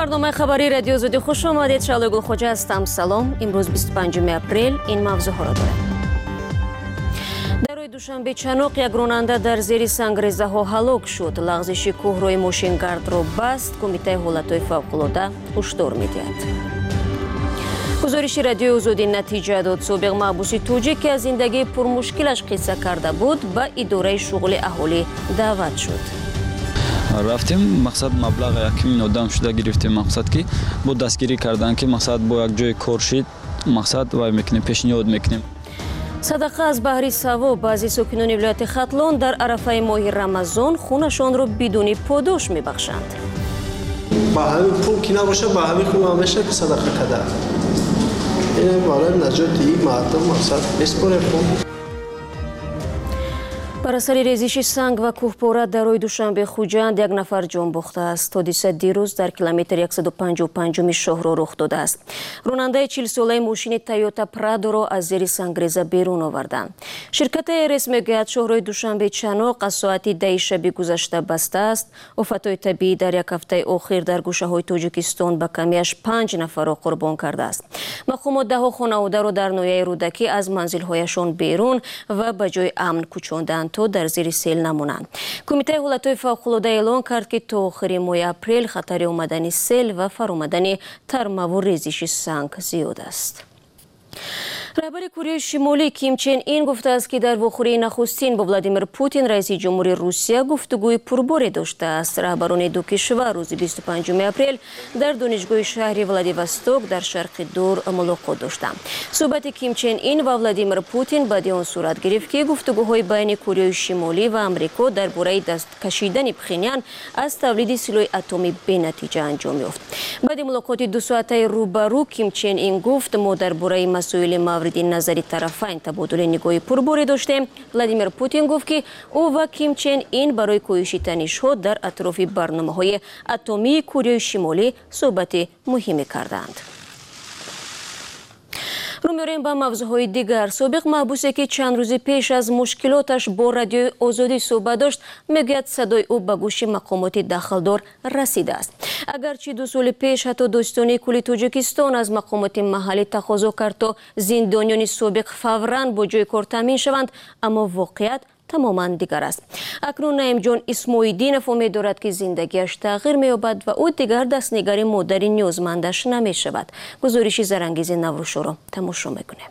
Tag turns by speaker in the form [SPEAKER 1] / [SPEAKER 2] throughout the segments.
[SPEAKER 1] برنامه خبری رادیو زودی خوش آمدید. شعله گل خوجه هستم. سلام. امروز 25 اپریل این موضوع ها را داریم. در روز دوشنبه چنوق یک راننده در زیر سنگریزه ها هلاک شد. لغزش کوهروی ماشینگارد را بست. کمیته حالتهای فوق‌العاده هشدار می‌دهد. گزارش رادیو زودی نتیجه داد. سابق محبوس توجیک که از زندگی پرمشکلش قصه کرده بود به اداره شغل اهالی دعوت شد.
[SPEAKER 2] رفتیم مقصد مبلغ 1 میلیون آدم شده گرفتیم. مقصد که با دستگیری کردن که مقصد با یک جای کورشید مقصد وای میکنیم پیشنهاد میکنیم.
[SPEAKER 1] صدقه از بهر ثواب. بعضی ساکنان ولایت ختلان در عرفه ماه رمضان خونشان را بدون پاداش میبخشند.
[SPEAKER 3] با همین پول که نباشه با همین خونه همیشه که صدقه کده. این برای نجات این مردم مقصد بسپره خون.
[SPEAKER 1] بر اثر ریزش سنگ و کوهپاره در روز دوشنبه خوجند یک نفر جان باخته است. حادثه دیروز در کیلومتر 155 شهر رخ داده است. راننده 40 ساله ماشین تویوتا پرادو را از زیر سنگریزه بیرون آوردند. شرکت ایرس میگوید شهر دوشنبه چنوق از ساعت 10 شب گذشته بسته است. آفت‌های طبیعی در یک هفته اخیر در گوشه‌های تاجیکستان به کمیش 5 نفر را قربان کرده است. مقامات ده خانواده را در ناحیه رودکی از منزل‌هایشان بیرون و به جای امن کوچاندند تا در زیر سیل نمونند. کمیته حالتهای فوق‌العاده اعلام کرد که تا آخر ماه اپریل خطر آمدن سیل و فرآمدن ترمه و ریزش سنگ زیاد است. رهبر کره شمالی کیم چن این گفته است که در واخوری نخستین با ولادیمیر پوتین رئیس جمهوری روسیه گفتگوی پرباری داشته است. رهبران دو کشور روز 25 اپریل در دانشگاه شهر ولادیوستوک در شرق دور ملاقات داشتند. صحبت کیم چن این و ولادیمیر پوتین بعد آن صورت گرفت که گفتگوهای بین کره شمالی و آمریکا درباره دست کشیدن پخینیان از تولید سلاح اتمی بی‌نتیجه انجام یافت. بعد ملاقات 2 ساعته روبرو کیم چن این گفت ما درباره مسائل مورد نظری طرفین تبادل نگاهی پرباری داشتیم. ولادیمیر پوتین گفت که او و کیم چن این برای کاهش تنش‌ها در اطراف برنامه‌های اتمی کره شمالی صحبت مهمی کردند. رو می‌ریم به موضوعهای دیگر. سابق محبوسی که چند روز پیش از مشکلاتش با رادیو آزادی صحبت داشت میگوید صدای او به گوش مقامات دخلدار رسیده است. اگرچه 2 سال پیش حتی داستانی کل تاجیکستان از مقامات محلی تقاضا کرد تا زندانیان سابق فوراً با جای کار تامین شوند، اما واقعیت تماما دیگر است. اکنون نعیم جان اسماعیلدین فهمید دارد که زندگیش تغییر می‌یابد و او دیگر دستنگار مادر نیازمندش نمی‌شود. گزارش زرانگیز نوروز را تماشا می‌کنیم.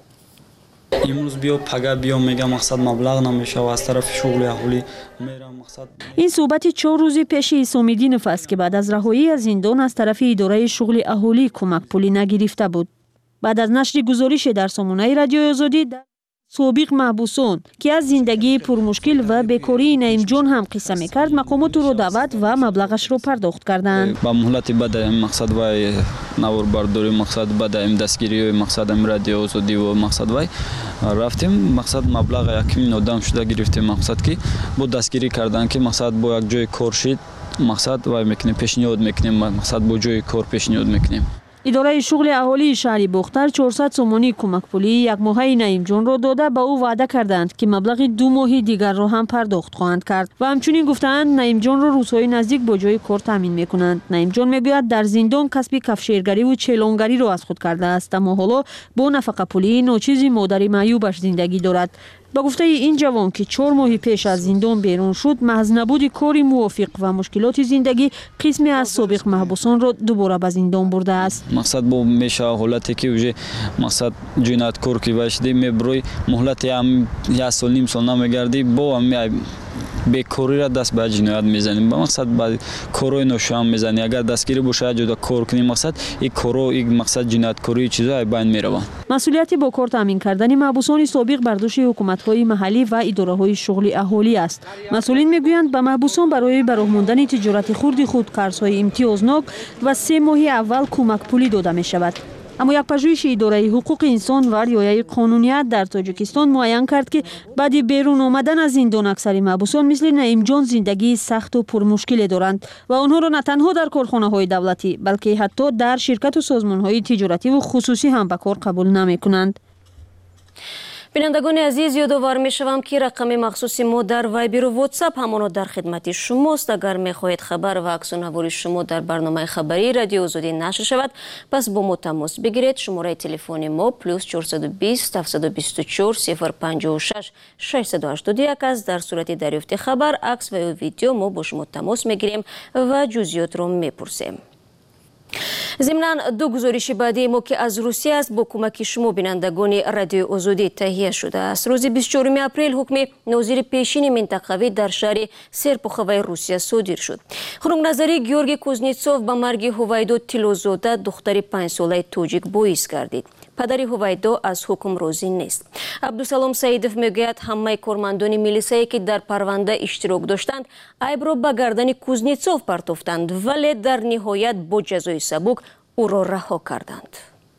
[SPEAKER 2] امروز بیا پگاه بیا میگم مقصد مبلغ نمیشه و از طرف شغل اهالی میرم مقصد.
[SPEAKER 4] این صحبت 4 روز پیش اسماعیلدین است که بعد از رهایی از زندان از طرف اداره شغل اهالی کمک پولی نگرفته بود. بعد از نشر گزارش در سامانه رادیو آزادی سابق محبوسان که از زندگی پرمشکل و بیکاری نعیم جان هم قصه میکرد، مقامات رو دعوت و مبلغش رو پرداخت کردند.
[SPEAKER 2] با مهلت بعد مقصد وای نور برداری مقصد بعد دستگیری مقصد رادیو آزادی و مقصد وای رفتیم مقصد مبلغ 1 میلیون آدم شده گرفتیم. مقصد که با دستگیری کردن که مقصد با یک جای کورشید مقصد وای میکنیم پیشنهاد میکنیم مقصد با جای کار پیشنهاد میکنیم.
[SPEAKER 4] اداره شغل اهالی شهر بختر 400 سومانی کمک پولی 1 ماهه نعیم جان را داده به او وعده کردند که مبلغ 2 ماهه دیگر را هم پرداخت خواهند کرد و همچنین گفتند نعیم جان را روزهای نزدیک با جای کار تامین میکنند. نعیم جان میگوید در زندان کسب کفشیرگری و چلانگری را از خود کرده است، اما حالا با نفقه پولی ناچیز مادر معیوبش زندگی دارد. با گفته این جوان که 4 ماه پیش از زندان بیرون شد، محض نبود کاری موافق و مشکلات زندگی قسمی از سابق محبوسان را دوباره به زندان برده است.
[SPEAKER 2] مقصد با میشه حالتی که وجه مقصد جنایتکار کی باشی میبروی مهلت هم 1 سال نیم سال نمیگردی با هم بیکاری را دست به جنایت میزنیم. با مقصد بعد کارای ناشام میزنی. اگر دستگیری باشه جدا کار کنی مقصد این کارو این مقصد جنایتکاری چیزا بین میروند.
[SPEAKER 4] مسئولیت با کار تامین کردن محبوسان سابق بر دوش حکومت‌های محلی و اداره‌های شغل اهالی است. مسئولین میگویند به محبوسان برای براه ماندن تجارت خود قرض‌های امتیازناک و 3 ماه اول کمک پولی داده می‌شود. اما یک پژوهش اداره حقوق انسان و رعایت قانونیت در تاجیکستان معین کرد که بعد بیرون آمدن از زندان اکثر محبوسان مثل نعیم جان زندگی سخت و پرمشکل دارند و آنها را نه تنها در کارخانه‌های دولتی بلکه حتی در شرکت و سازمان‌های تجارتی و خصوصی هم به کار قبول نمی‌کنند.
[SPEAKER 1] بینندگان عزیز یادآور میشوم که رقم مخصوص ما در وایبر و واتساپ همانا در خدمت شماست. اگر میخواهید خبر و عکس العمل شما در برنامه خبری رادیو آزادی نشر شود پس با ما تماس بگیرید. شماره تلفن ما +420 724 056 681 است. در صورت دریافت خبر عکس و ویدیو ما با شما تماس میگیریم و جزئیات را میپرسیم. ضمناً دو گزارش بعدی ما که از روسیه است با کمک شما بینندگان رادیو آزادی تهیه شده است. روز 24 اپریل حکم ناظر پیشین منطقوی در شهر سرپخوی روسیه صادر شد. خنک‌نظری گیورگی کوزنتسوف به مرگ هویدا تیلوزاده دختر 5 ساله توجیک باعث گردید. پدر هویدا از حکم راضی نیست. عبدالسلام سعیدов میگوید همه کارمندان میلیسایی که در پرونده اشتراک داشتند عیب را به گردن کوزنتسوف پرتافتند ولی در نهایت با جزای سبک او را رها کردند.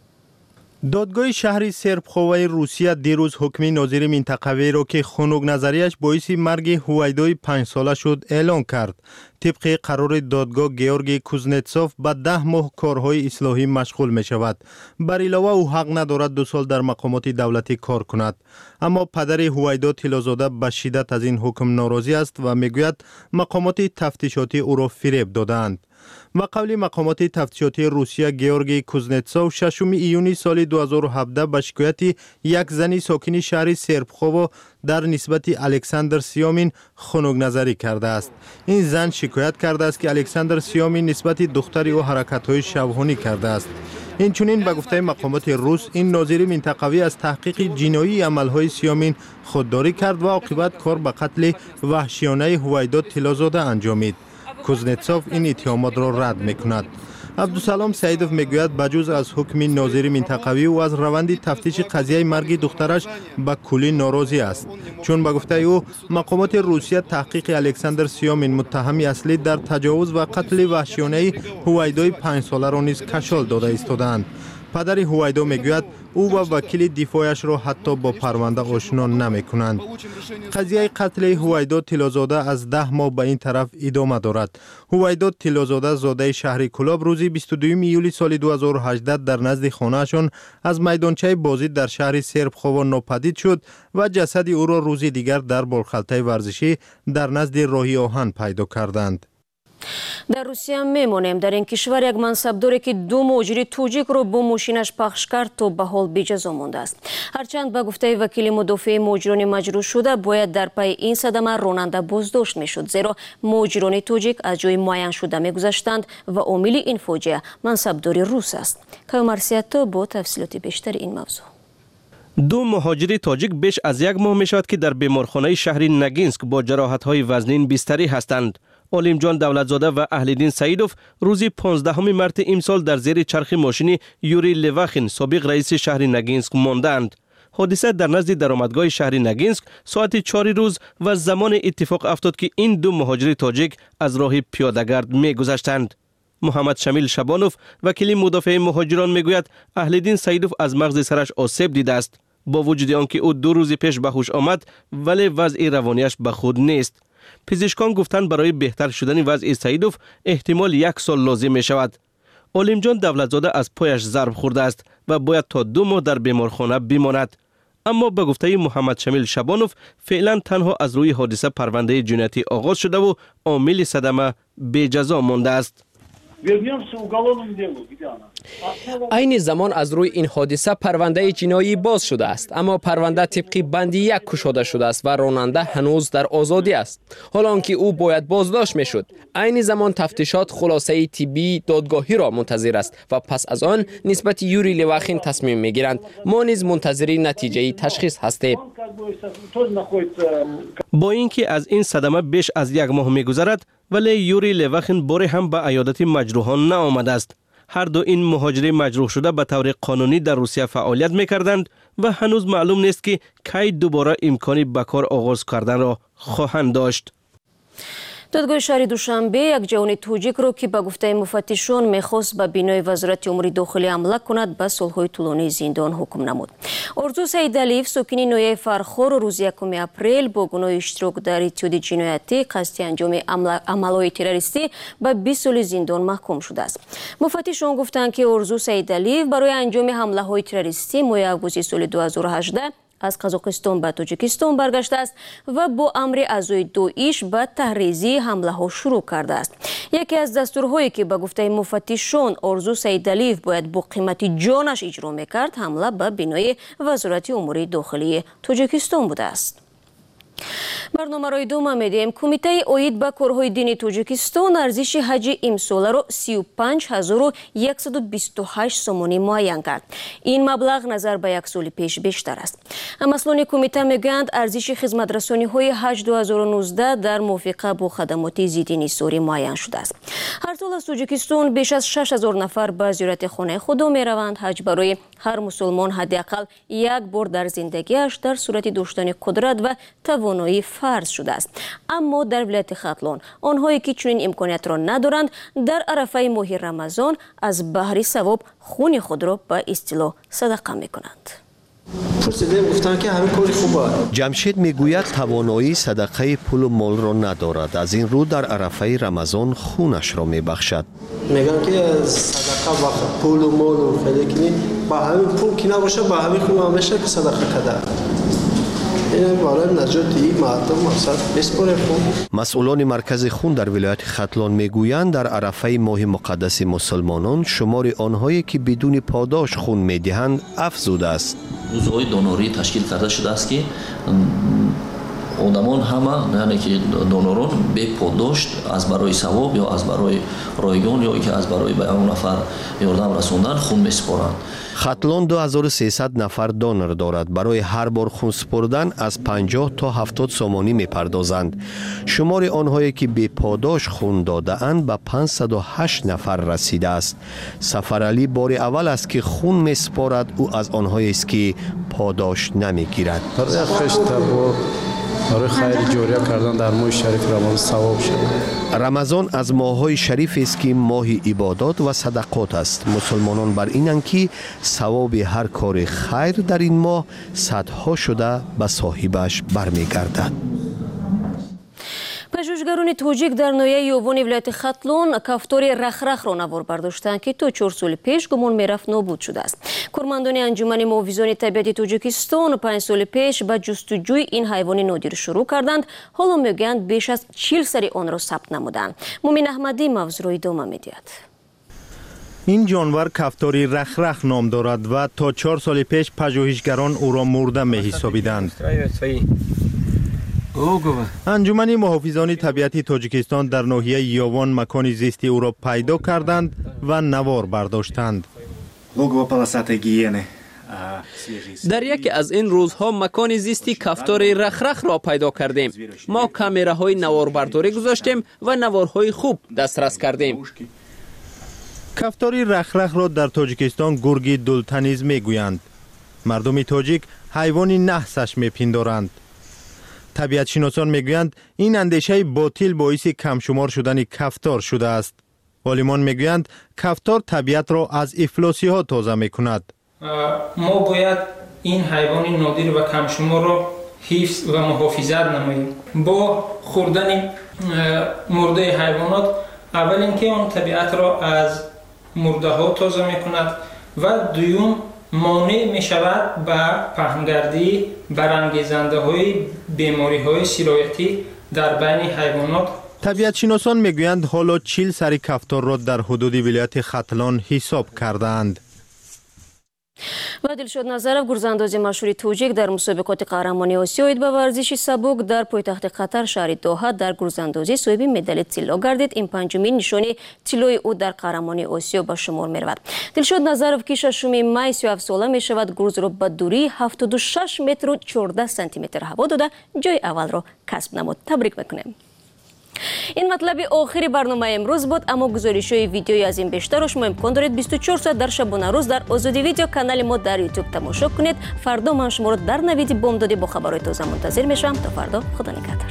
[SPEAKER 5] دادگاه شهر سرپخوی روسیه دیروز حکم ناظر منطقوی را که خنک نظریش باعث مرگ هویدای 5 ساله شد اعلان کرد. طبق قرار دادگاه گیورگی کوزنتسوف به 10 ماه کارهای اصلاحی مشغول می شود. بر علاوه او حق ندارد 2 سال در مقامات دولتی کار کند. اما پدر هویدا تیلوزاده به شدت از این حکم ناراضی است و میگوید مقامات تفتیشاتی او را فریب دادند. و قول مقامات تفتیشاتی روسیه گیورگی کوزنتسوف 6 ایونی سال 2017 به شکایت یک زنی ساکن شهر سرپخوو در نسبت الکساندر سیامین خنک نظری کرده است. این زن شکایت کرده است که الکساندر سیامین نسبت دختری او حرکت‌های شبحانی کرده است. اینچنین به گفته مقامات روس این ناظر منطقوی از تحقیق جنایی عملهای سیامین خودداری کرد و عاقبت کار به قتل وحشیانه هویدا تیلوزاده انجامید. کوزنتسوف این اتهامات را رد میکند. عبدالسلام سعیدов میگوید بجز از حکم ناظر منطقوی و از روند تفتیش قضیه مرگ دخترش به کلی ناراضی است، چون به گفته او مقامات روسیه تحقیق الکساندر سیامین متهم اصلی در تجاوز و قتل وحشیانه هویدای 5 ساله را نیز کشال داده ایستادند. پدر هویدا میگوید او و وکیل دفاعش را حتی با پرونده آشنا نمی کنند. قضیه قتل هویدا تیلوزاده از 10 ماه به این طرف ادامه دارد. هویدا تیلوزاده زاده شهر کلاب روز 22 ایولی سال 2018 در نزد خانه‌شان از میدانچه بازی در شهر سرپخوو ناپدید شد و جسد او را روز دیگر در بالخلطه ورزشی در نزد راهی آهن پیدا کردند.
[SPEAKER 1] در روسیه میمانیم. در این کشور یک منصبداری که 2 مهاجر توجیک رو با ماشینش پخش کرد تا به حال بی جزا مانده است. هرچند به گفته وکیل مدافع مهاجران مجروح شده باید در پی این صدمه راننده بازداشت میشد، زیرا مهاجران توجیک از جای معین شده میگذشتند و عامل این فاجعه منصبداری روس است. کایومرسیاتو با تفصیلات بیشتر این موضوع.
[SPEAKER 6] 2 مهاجر تاجیک بیش از 1 ماه می شود که در بیمارخانه شهر نگینسک با جراحت‌های وزنین بستری هستند. علیمجان دولتزاده و اهل‌دین سعیدov روز 15 مارس امسال در زیر چرخ ماشین یوری لواخین سابق رئیس شهر نگینسک ماندند. حادثه در نزد درآمدگاه شهر نگینسک ساعت 4 روز و زمان اتفاق افتاد که این 2 مهاجر تاجیک از راه پیاده‌گرد می‌گذشتند. محمد شمیل شبانوف وکیل مدافع مهاجران میگوید اهل‌دین سعیدov از مغز سرش آسیب دیده است. با وجود آنکه او 2 روز پیش به هوش آمد ولی وضع روانیش به خود نیست. پزشکان گفتند برای بهتر شدن وضع سعیدov احتمال 1 سال لازم می شود. علیمجان دولتزاده از پایش ضرب خورده است و باید تا 2 ماه در بیمارخانه بماند. اما به گفته محمد شمیل شبانوف فعلا تنها از روی حادثه پرونده جنایتی آغاز شده و عامل صدمه بی جزا مانده است.
[SPEAKER 7] این زمان از روی این حادثه پرونده جنایی باز شده است، اما پرونده طبق بند 1 گشوده شده است و راننده هنوز در آزادی است، حالان که او باید بازداشت میشد. این زمان تفتیشات خلاصه طبی دادگاهی را منتظر است و پس از آن نسبت یوری لواخین تصمیم میگیرند. ما نیز منتظر نتیجه تشخیص هستیم.
[SPEAKER 6] با اینکه از این صدمه بیش از 1 ماه میگذرد ولی یوری لواخین باری هم به عیادت مجروحان نآمده است. هر دو این مهاجر مجروح شده به طور قانونی در روسیه فعالیت میکردند و هنوز معلوم نیست که کی دوباره امکانی به کار آغاز کردن را خواهند داشت.
[SPEAKER 1] دادگاه شهر دوشنبه یک جوان توجیک رو که به گفته مفتشان میخواست به بینای وزارت امور داخلی حمله کند به سالهای طولانی زندان حکم نمود. ارزو سیدعلیف ساکن نویه فرخور روز 1 اپریل با گناه اشتراک در اتحاد جنایتی قصد انجام عملهای تروریستی به 20 سال زندان محکوم شده است. مفتشان گفتند که ارزو سیدعلیف برای انجام حمله های تروریستی ماه آگوست سال 2018 از قزاقستان به تاجیکستان برگشته است و با امر اعضای داعش به تحریزی حمله ها شروع کرده است. یکی از دستورهایی که به گفته مفتشان آرزو سیدعلیف باید با قیمت جانش اجرا میکرد حمله به بنای وزارت امور داخلی تاجیکستان بوده است. برنامه را ادامه میدیم. کمیته اوید به کارهای دینی تاجیکستان ارزش حج امساله را 35128 سومانی معین کرد. این مبلغ نظر به یک سال پیش بیشتر است. مسئولان کمیته میگویند ارزش خدمترسانی های حج 2019 در موافقه با خدمات ضد نثاری معین شده است. هر سال از تاجیکستان بیش از 6000 نفر به زیارت خانه خدا میروند. حج برای هر مسلمان حداقل یک بار در زندگیش در صورت داشتن قدرت و توانایی فرض شده است. اما در ولایت ختلان آنهایی که چنین امکانیت را ندارند در عرفه ماه رمضان از بهر ثواب خون خود را به اصطلاح صدقه میکنند.
[SPEAKER 3] گفتن که همه کاری خوبه.
[SPEAKER 8] جمشید میگوید توانایی صدقه پول و مال را ندارد. از این رو در عرفه رمضان خونش را میبخشد.
[SPEAKER 3] میگن که صدقه وقت پول و مال و خیلی کنی با همین پول که نباشه با همین خون همیشه که صدقه کرده. این برای نجات مردم مقصد بسپاره خون.
[SPEAKER 8] مسئولان مرکز خون در ولایت ختلان میگویند در عرفه ماه مقدس مسلمانان شمار آنهایی که بدون پاداش خون میدهند افزوده است.
[SPEAKER 9] روزهای دونوری تشکیل کرده شده است که آدمان همه یعنی که دونوران به پاداش از برای ثواب یا از برای رایگان یا که از برای به اون نفر یاردم رسوندن خون میسپارند.
[SPEAKER 8] ختلان 2300 نفر دونر دارد. برای هر بار خون سپردن از 50 تا 70 سومانی میپردازند. شمار آنهایی که به پاداش خون داده اند به 508 نفر رسیده است. سفرعلی بار اول است که خون میسپارد. او از آنهایی است که پاداش نمیگیرد.
[SPEAKER 10] برای خیر جاریه کردن در ماه شریف رمضان ثواب شد.
[SPEAKER 8] رمضان از ماه‌های شریف است که ماه عبادات و صدقات است. مسلمانان بر اینند که ثواب هر کار خیر در این ماه صدها شده به صاحبش برمیگردد.
[SPEAKER 1] پژوهشگران تاجیک در ناحیه یووان ولایت ختلان کفتار رخرخ را نوار برداشتند که تا 4 سال پیش گمان میرفت نابود شده است. کارمندان انجمن محافظان طبیعت تاجیکستان 5 سال پیش به جستجوی این حیوان نادر شروع کردند. حالا میگویند بیش از 40 سری آن را ثبت نمودند. مومن احمدی موضوع را ادامه میدهد.
[SPEAKER 5] این جانور کفتاری رخرخ نام دارد و تا 4 سال پیش پژوهشگران او را مرده می‌حسابیدند. انجمن محافظان طبیعت تاجیکستان در ناحیه یوان مکان زیستی او را پیدا کردند و نوار برداشتند.
[SPEAKER 7] در یکی از این روزها مکان زیستی کفتار رخرخ را پیدا کردیم. ما کامراهای نواربرداری گذاشتیم و نوارهای خوب دسترس کردیم.
[SPEAKER 5] کفتاری رخرخ را در تاجیکستان گرگ دلتنیز میگویند. مردم تاجیک حیوانی نحسش میپندارند. طبیعت شناسان میگویند این اندیشه باطل باعث کم شمار شدن کفتار شده است. عالمان میگویند کفتار طبیعت را از افلاسی ها تازه میکند.
[SPEAKER 11] ما باید این حیوان نادر و کم شمار را حفظ و محافظت نماییم. با خوردن مرده حیوانات اول اینکه آن طبیعت را از مرده ها تازه میکند و دوم مانع می شود به پهنگردی برانگیزنده های بیماری های سرایتی در بین حیوانات.
[SPEAKER 5] طبیعت شناسان میگویند حالا 40 سری کفتار را در حدود ولایت ختلان حساب کردند.
[SPEAKER 1] و دلشاد نظرов گرزاندازی مشهور تاجیک در مسابقات قهرمانی آسیا به ورزش سبک در پایتخت قطر شهر دوحه در گرزاندازی صاحب مدال طلا گردید. این پنجمین نشانی طلای او در قهرمانی آسیا به شمار میرود. دلشاد نظرов که 6 می 37 ساله می شود گرز را به دوری 76 متر و 14 سانتی متر هوا داده جای اول را کسب نمود. تبریک میکنیم. این مطلب آخری برنامه امروز بود. اما گزارش های ویدیویی از این بیشتر را شما امکان دارید 24 ساعت در شبانه روز در آزادی ویدیو کانال ما در یوتیوب تماشا کنید. فردا من شما را در نوید بامدادی با خبرهای تازه منتظر میشم. تا فردا، خدا نگهدار.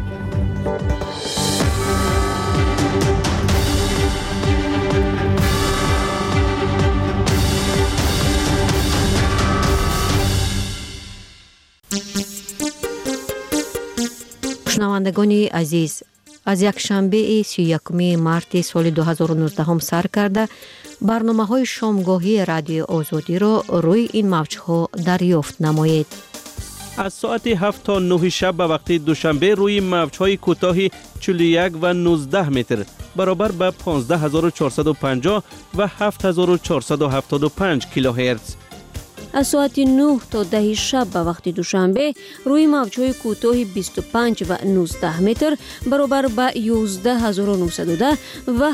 [SPEAKER 12] شنوندگان عزیز، از یک شنبه 31 مارت سال 2019 سر کرده برنامه‌های شامگاهی رادیو آزادی را روی این موج‌ها دریافت نمایید.
[SPEAKER 6] از ساعت 7 تا 9 شب به وقت دوشنبه روی موج‌های کوتاه 41 و 19 متر برابر به 15450 و 7475 کیلوهرتز.
[SPEAKER 1] از ساعت 9 تا 10 شب به وقت دوشنبه روی موج‌های کوتاه 25 و 19 متر برابر به 11910 و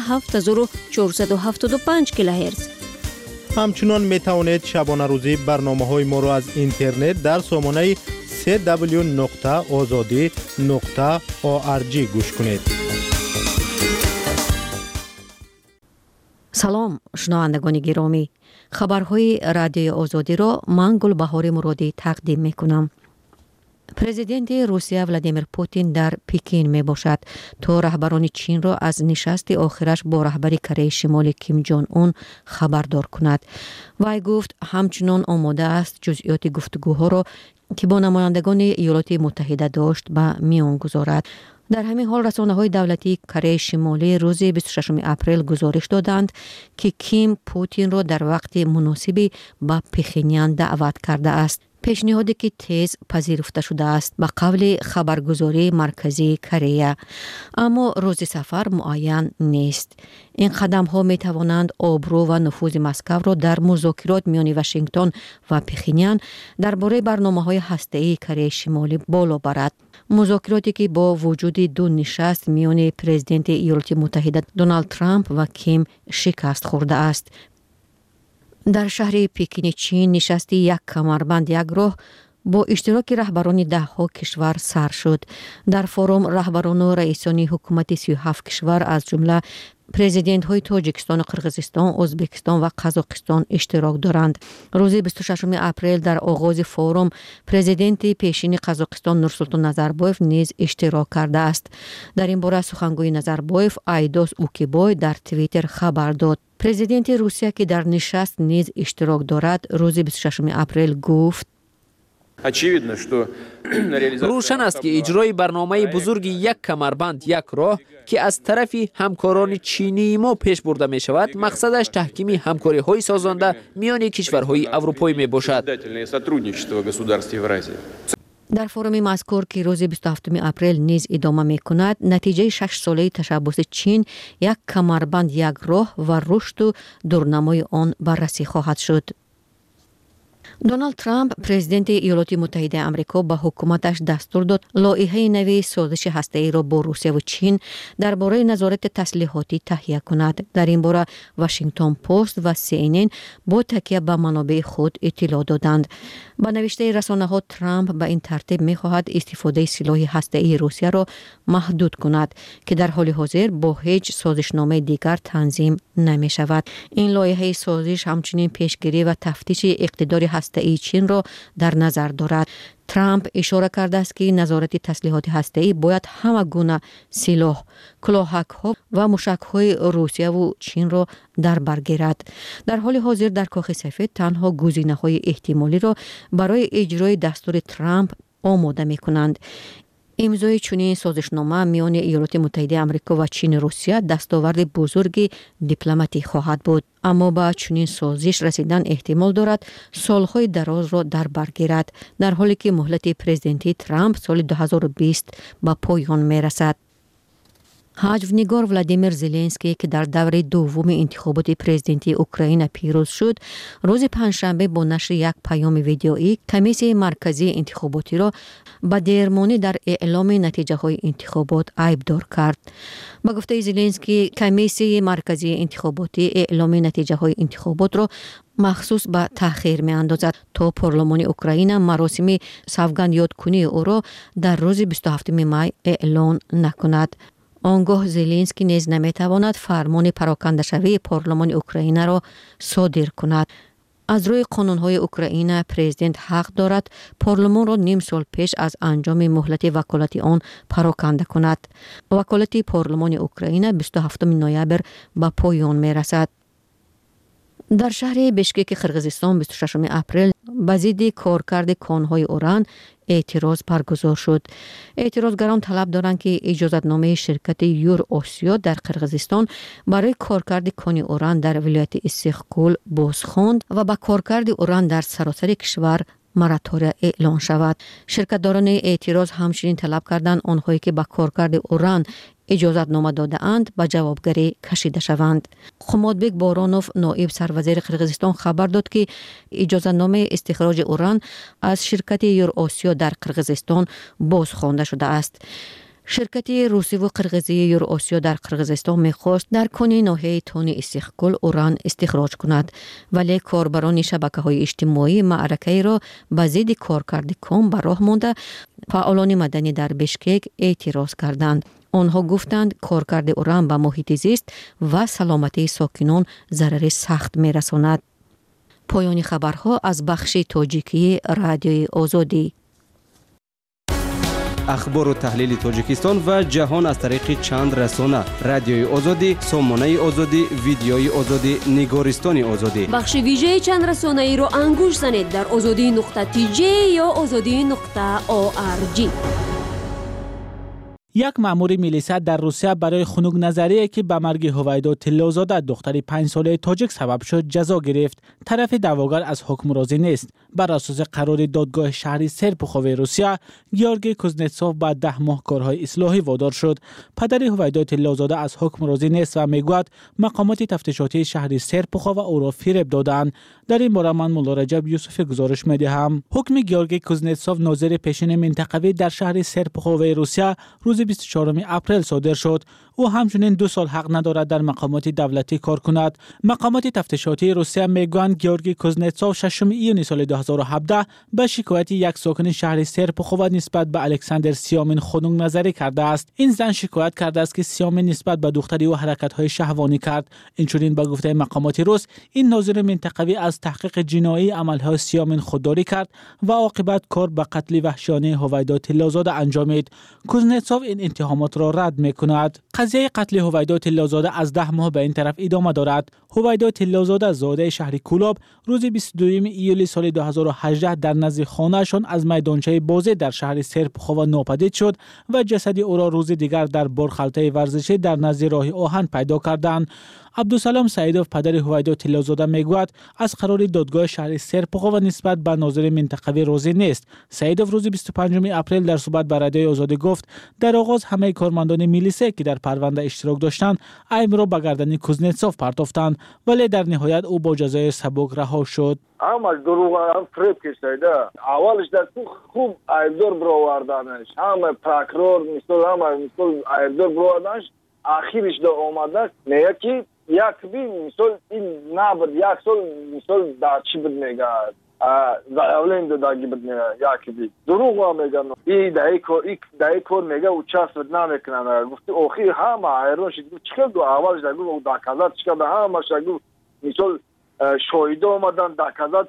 [SPEAKER 1] 7475 کیلوهرتز.
[SPEAKER 5] همچنان می توانید شبانه روزی برنامه‌های ما را از اینترنت در سامانه www.azadi.org گوش کنید.
[SPEAKER 12] سلام شنوندگان گرامی، خبرهای رادیو آزادی را من گلبهار مرادی تقدیم می کنم. پرزیدنت روسیه ولادیمیر پوتین در پکین می باشد تا رهبران چین را از نشست آخرش با رهبر کره شمالی کیم جون اون خبردار کند. وی گفت همچنان آماده است جزئیات گفتگوها را که با نمایندگان ایالات متحده داشت به میان گذارد. در همین حال رسانه‌های دولتی کره شمالی روز 26 اپریل گزارش دادند که کیم پوتین را در وقت مناسبی به پخینیان دعوت کرده است. پیشنهادی که تیز پذیرفته شده است به قول خبرگزاری مرکزی کره، اما روز سفر معین نیست. این قدم ها می توانند آبرو و نفوذ مسکو را در مذاکرات میان واشنگتن و پخینیان درباره برنامه‌های هسته‌ای کره شمالی بالا برد. مذاکراتی که با وجود دو نشست میان پرزیدنت ایالات متحده دونالد ترامپ و کیم شکست خورده است. در شهر پکین چین نشستی یک کمربند یک راه با اشتراک رهبران 10 کشور سر شد. در فورم رهبران و رئیسان حکومت 37 کشور از جمله پرزیدنت های تاجیکستان و قرقیزستان، ازبکستان و قزاقستان اشتراک دارند. روز 26 اپریل در آغاز فورم پرزیدنت پیشین قزاقستان نورسولطان نظربایف نیز اشتراک کرده است. در این باره سخنگوی نظربایف ایدوس اوکیبای در توییتر خبر داد. پرزیدنت روسیه که در نشست نیز اشتراک دارد روز 26 اپریل گفت
[SPEAKER 7] روشن است که اجرای برنامه بزرگ یک کمربند یک راه که از طرف همکاران چینی ما پیش برده می شود مقصدش تحکیم همکاری های سازنده میان کشورهای اروپایی می باشد.
[SPEAKER 12] در فورم مذکور که روز 27 اپریل نیز ادامه می کند، نتیجه 6 ساله تشبث چین یک کمربند یک راه و رشد و دورنمای آن بررسی خواهد شد. دونالد ترامپ پرزیدنت ایالات متحده آمریکا به حکومتش دستور داد لایحه نوی سازش هسته‌ای را با روسیه و چین درباره نظارت تسلیحاتی تهیه کند. در این باره واشنگتن پست و CNN با تکیه به منابع خود اطلاع دادند. با نوشته رسانه‌ها ترامپ به این ترتیب می‌خواهد استفاده سلاح هسته‌ای روسیه را محدود کند که در حال حاضر با هیچ سازشنامه دیگر تنظیم نمی‌شود. این لایحه سازش همچنین پیشگیری و تفتیش اقتدار هسته‌ای چین را در نظر دارد. ترامپ اشاره کرده است که نظارت تسلیحات هسته‌ای باید همه گونه سلاح، کلاهک‌ها و موشک‌های روسیه و چین را در بر گیرد. در حال حاضر در کاخ سفید تنها گزینه‌های احتمالی را برای اجرای دستور ترامپ آماده می‌کنند. امضای چنین سازشنامه میان ایالات متحده آمریکا و چین روسیه دستاورد بزرگ دیپلماتی خواهد بود، اما با چنین سازش رسیدن احتمال دارد سالهای دراز را در بر گیرد، در حالی که مهلت پرزیدنتی ترامپ سال 2020 به پایان میرسد. حجو‌نگار ولادیمیر زلنسکی که در دوره دوم انتخابات پرزیدنتی اوکراین پیروز شد، روز پنجشنبه با نشر یک پیام ویدیویی کمیسیون مرکزی انتخاباتی را به دیرمانی در اعلام نتیجه های انتخابات عیبدار کرد. با گفته زلنسکی، کمیسیون مرکزی انتخاباتی اعلام نتیجه های انتخابات را مخصوص به تأخیر می اندازد تا پارلمان اوکراین مراسم سوگند یادکنی او را در روز 27 می اعلان نکند. آنگاه زلنسکی نیز نمیتواند فرمان پراکنده شوی پارلمان اوکراین را صادر کند. از روی قانون‌های اوکراین پرزیدنت حق دارد پارلمان را نیم سال پیش از انجام مهلت وکالت آن پراکنده کند. وکالت پارلمان اوکراین 27 نوامبر به پایان میرسد. در شهر بشکک قرقیزستان 26 اپریل به ضد کارکرد کانهای اوران اعتراض برگزار شد. اعتراضگران طلب دارند که اجازتنامه شرکت یور آسیا در قرقیزستان برای کارکرد کان اوران در ولایت استقلال بازخواند و با کارکرد اوران در سراسر کشور مراتوریا اعلان شود. شرکت‌داران اعتراض همچنین طلب کردند آنهایی که به کارکرد اوران اجازت نامه داده اند به جوابگری کشیده شوند. خمادبک بارانوف نایب سروزیر قرقیزستان خبر داد که اجازت نامه استخراج اوران از شرکت یورآسیا در قرقیزستان بازخوانده شده است. شرکت روسی و قرقیزی یورآسیا در قرقیزستان می‌خواست در کنی ناحیه تونی استقلال اوران استخراج کند، ولی کاربران شبکه‌های اجتماعی معرکه را به ضد کارکرد کام به راه مانده. فعالان مدنی در بشکک اعتراض کردند. آنها گفتند کارکرد اوران به محیط زیست و سلامتی ساکنان ضرر سخت می‌رساند. پایان خبرها از بخش تاجیکی رادیوی آزادی.
[SPEAKER 6] اخبار و تحلیل تاجیکستان و جهان از طریق چند رسانه: رادیوی آزادی، سامانه آزادی، ویدیوی آزادی، نگارستان آزادی.
[SPEAKER 1] بخش ویژه چند رسانه ای رو انگوش زنید در azadi.tj یا azadi.org.
[SPEAKER 13] یک مأمور میلیسا در روسیه برای خنک نظریه که به مرگ هویدا طلازاده دختر 5 ساله تاجیک سبب شد جزا گرفت. طرف دعواگر از حکم راضی نیست. بر اساس قرار دادگاه شهری سرپخوو روسیه، گیورگی کوزنتسوف بعد 10 ماه کارهای اصلاحی وادار شد. پدر هویدا طلازاده از حکم راضی نیست و میگوید مقامات تفتیشاتی شهری سرپخوو او را فریب دادند. در این باره من مولا رجب یوسفی گزارش میدهم. حکم گیورگی کوزنتسوف ناظر پیشین منطقوی در شهر سرپخوو روسیه روز 24 اپریل صادر شد. او همچنین 2 سال حق ندارد در مقامات دولتی کار کند. مقامات تفتیشاتی روسیه میگویند گیورگی کوزنتسوف 6 ایون سال 2017 به شکایت یک ساکن شهر سرپخوو نسبت به الکساندر سیامین خنک نظری کرده است. این زن شکایت کرده است که سیامین نسبت به دختری او حرکت‌های شهوانی کرد. اینچنین به گفته مقامات روس، این ناظر منطقوی از تحقیق جنایی عمل‌های سیامین خودداری کرد و عاقبت کار به قتل وحشیانه هویدا طلازاده انجامید. کوزنتسوف این اتهامات را رد می‌کند. قضیه قتل هویدا طلازاده از 10 ماه به این طرف ادامه دارد. هویدا طلازاده زاده شهر کولاب روز 22 ایولی سال 2018 در نزد خانه‌شان از میدانچه بازی در شهر سرپخوو ناپدید شد و جسد او را روز دیگر در بارخلطه ورزشی در نزد راه آهن پیدا کردند. عبدالسلام سعیدوف پدر هویدا طلازاده میگوید از قرار دادگاه شهر سرپخوو نسبت به ناظر منطقوی راضی نیست. سعیدوف روز 25 اپریل در صحبت با رادیوی آزادی گفت در آغاز همه کارمندان میلیسه که در پرونده اشتراک داشتند عیب را به گردن کوزنتسوف پرتافتند، ولی در نهایت او با جزای سبک رها شد.
[SPEAKER 14] همش دروغ هم فریب کشیده. اولش در خوب عیبدار برآوردنش، همه پروکرور مثل عیبدار برآوردنش، آخرش دا آمده میگه که یک بی مثل این نبود، یک سال مثل در چی بود میگه اولین دادگی بود میگه یک بی دروغ هم میگه این دهی کار میگه او چست بود نمیکنه. گفتی آخی همه ایران شد چکل دو اولش در گفت دکازت چکل همه شد مثل شاهده آمدن دکازت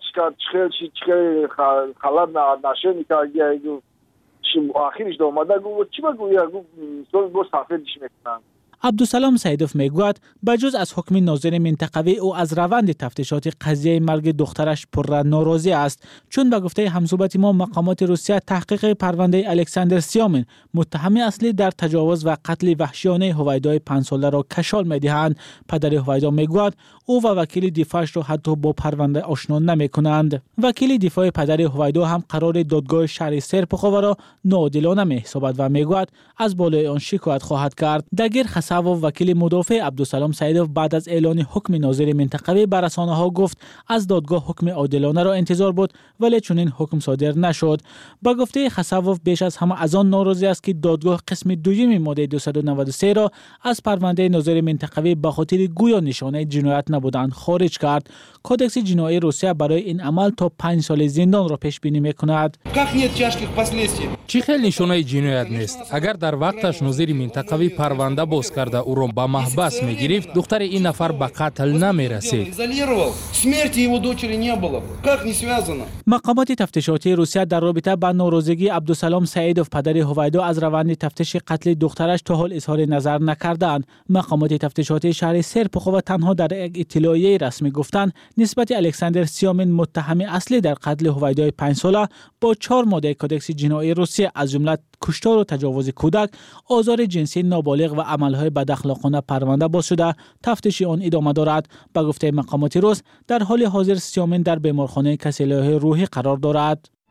[SPEAKER 14] چکل خلط نشه میکنه آخرش دا آمده گفت چی بگویه مثل گفت سفیدش میکنن.
[SPEAKER 13] عبدالسلام سعیدوف میگوید بجز از حکم ناظر منطقوی او از روند تفتیشات قضیه مرگ دخترش پر ناراضی است، چون به گفته همصحبت ما مقامات روسیه تحقیق پرونده الکساندر سیامین متهم اصلی در تجاوز و قتل وحشیانه هویدای 5 ساله را کشال میدهند. پدر هویدا میگوید او و وکیل دفاعش را حتی با پرونده آشنا نمیکنند. وکیل دفاع پدر هویدا هم قرار دادگاه شهر سرپخوو را ناعادلانه میحسابد و میگوید از بالای آن شکایت خواهد کرد. دگیر و وکیل مدافع عبدالسلام سعیدوف بعد از اعلان حکم ناظر منطقوی به رسانه‌ها گفت از دادگاه حکم عادلانه را انتظار بود، ولی چنین حکم صادر نشد. با گفته خسوف بیش از همه از آن ناراضی است که دادگاه قسم دوم ماده 293 را از پرونده ناظر منطقوی به خاطر گویا نشانه جنایت نبودن خارج کرد. کودکس جنایی روسیه برای این عمل تا 5 سال زندان را پیش بینی می‌کند.
[SPEAKER 15] چی خیلی نشانه جنایت نیست. اگر در وقتش ناظر منطقوی پرونده باز کرده او را به محبس می‌گرفت، دختر این نفر به قتل نمی‌رسید.
[SPEAKER 13] مقامات تفتیشاتی روسیه در رابطه با ناراضگی عبدالسلام سعیدوف پدر هویدا از روند تفتیش قتل دخترش تا حال اظهار نظر نکردند. مقامات تفتیشاتی شهر سرپخوو تنها در یک اطلاعیه رسمی گفتند نسبت الکساندر سیامین متهم اصلی در قتل هویدای 5 ساله با 4 ماده کودکس جنایی روسیه از جمله کشتار و تجاوز کودک، آزار جنسی نابالغ و عملهای بداخلاقانه پرونده باز شده. تفتیش آن ادامه دارد. به گفته مقامات روس در حال حاضر سیامین در بیمارخانه کسیله‌های روحی قرار دارد.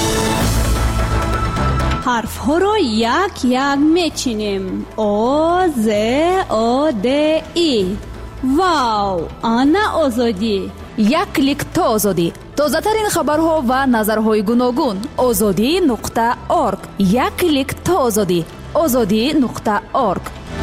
[SPEAKER 16] حرف ها رو یک یک میچینیم. او ز او د ای. واو، آنا آزادی.
[SPEAKER 17] یک کلیک تا آزادی. تازه ترین خبرها و نظرهای گوناگون. azadi.org. یک کلیک تا آزادی. azadi.org.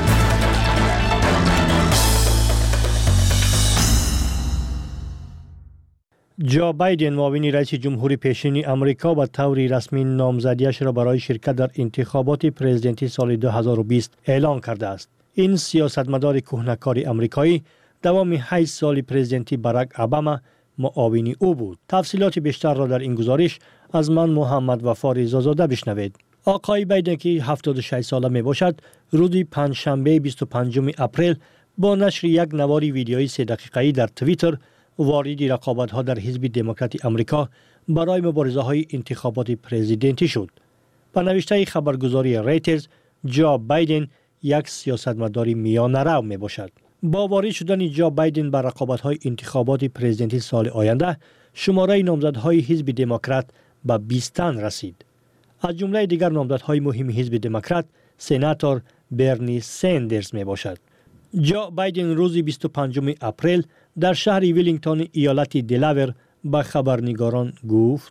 [SPEAKER 18] جو بایدن معاون رئیس جمهوری پیشین امریکا به طور رسمی نامزدیش را برای شرکت در انتخابات پرزیدنتی سال 2020 اعلام کرده است. این سیاستمدار کهنه‌کار آمریکایی دوام 8 سال پرزیدنتی باراک اوباما معاون او بود. تفصیلات بیشتر را در این گزارش از من محمد وفا رضازاده بشنوید. آقای بایدن که 76 ساله می باشد، روز پنجشنبه 25 اپریل با نشر یک نوار ویدیویی 3 دقیقه‌ای در توییتر وارد رقابت‌ها در حزب دموکرات آمریکا برای مبارزه‌های انتخابات پرزیدنتی شد. با نوشته خبرگزاری ریترز، جو بایدن یک سیاستمدار میانه‌رو میباشد. با وارد شدن جو بایدن به رقابت‌های انتخابات پرزیدنتی سال آینده، شماره نامزدهای حزب دموکرات به 20 تن رسید. از جمله دیگر نامزدهای مهم حزب دموکرات، سناتور برنی سندرز میباشد. جو بایدن روز 25 اپریل در شهر ویلینگتون ایالت دلاور به خبرنگاران گفت: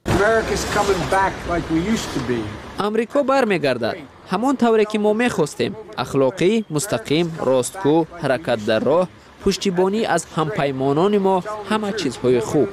[SPEAKER 7] امریکا برمیگردد همان طوری که ما می‌خواستیم، اخلاقی، مستقیم، راستگو، حرکت در راه، پشتیبانی از همپیمانان ما، همه چیزهای خوب.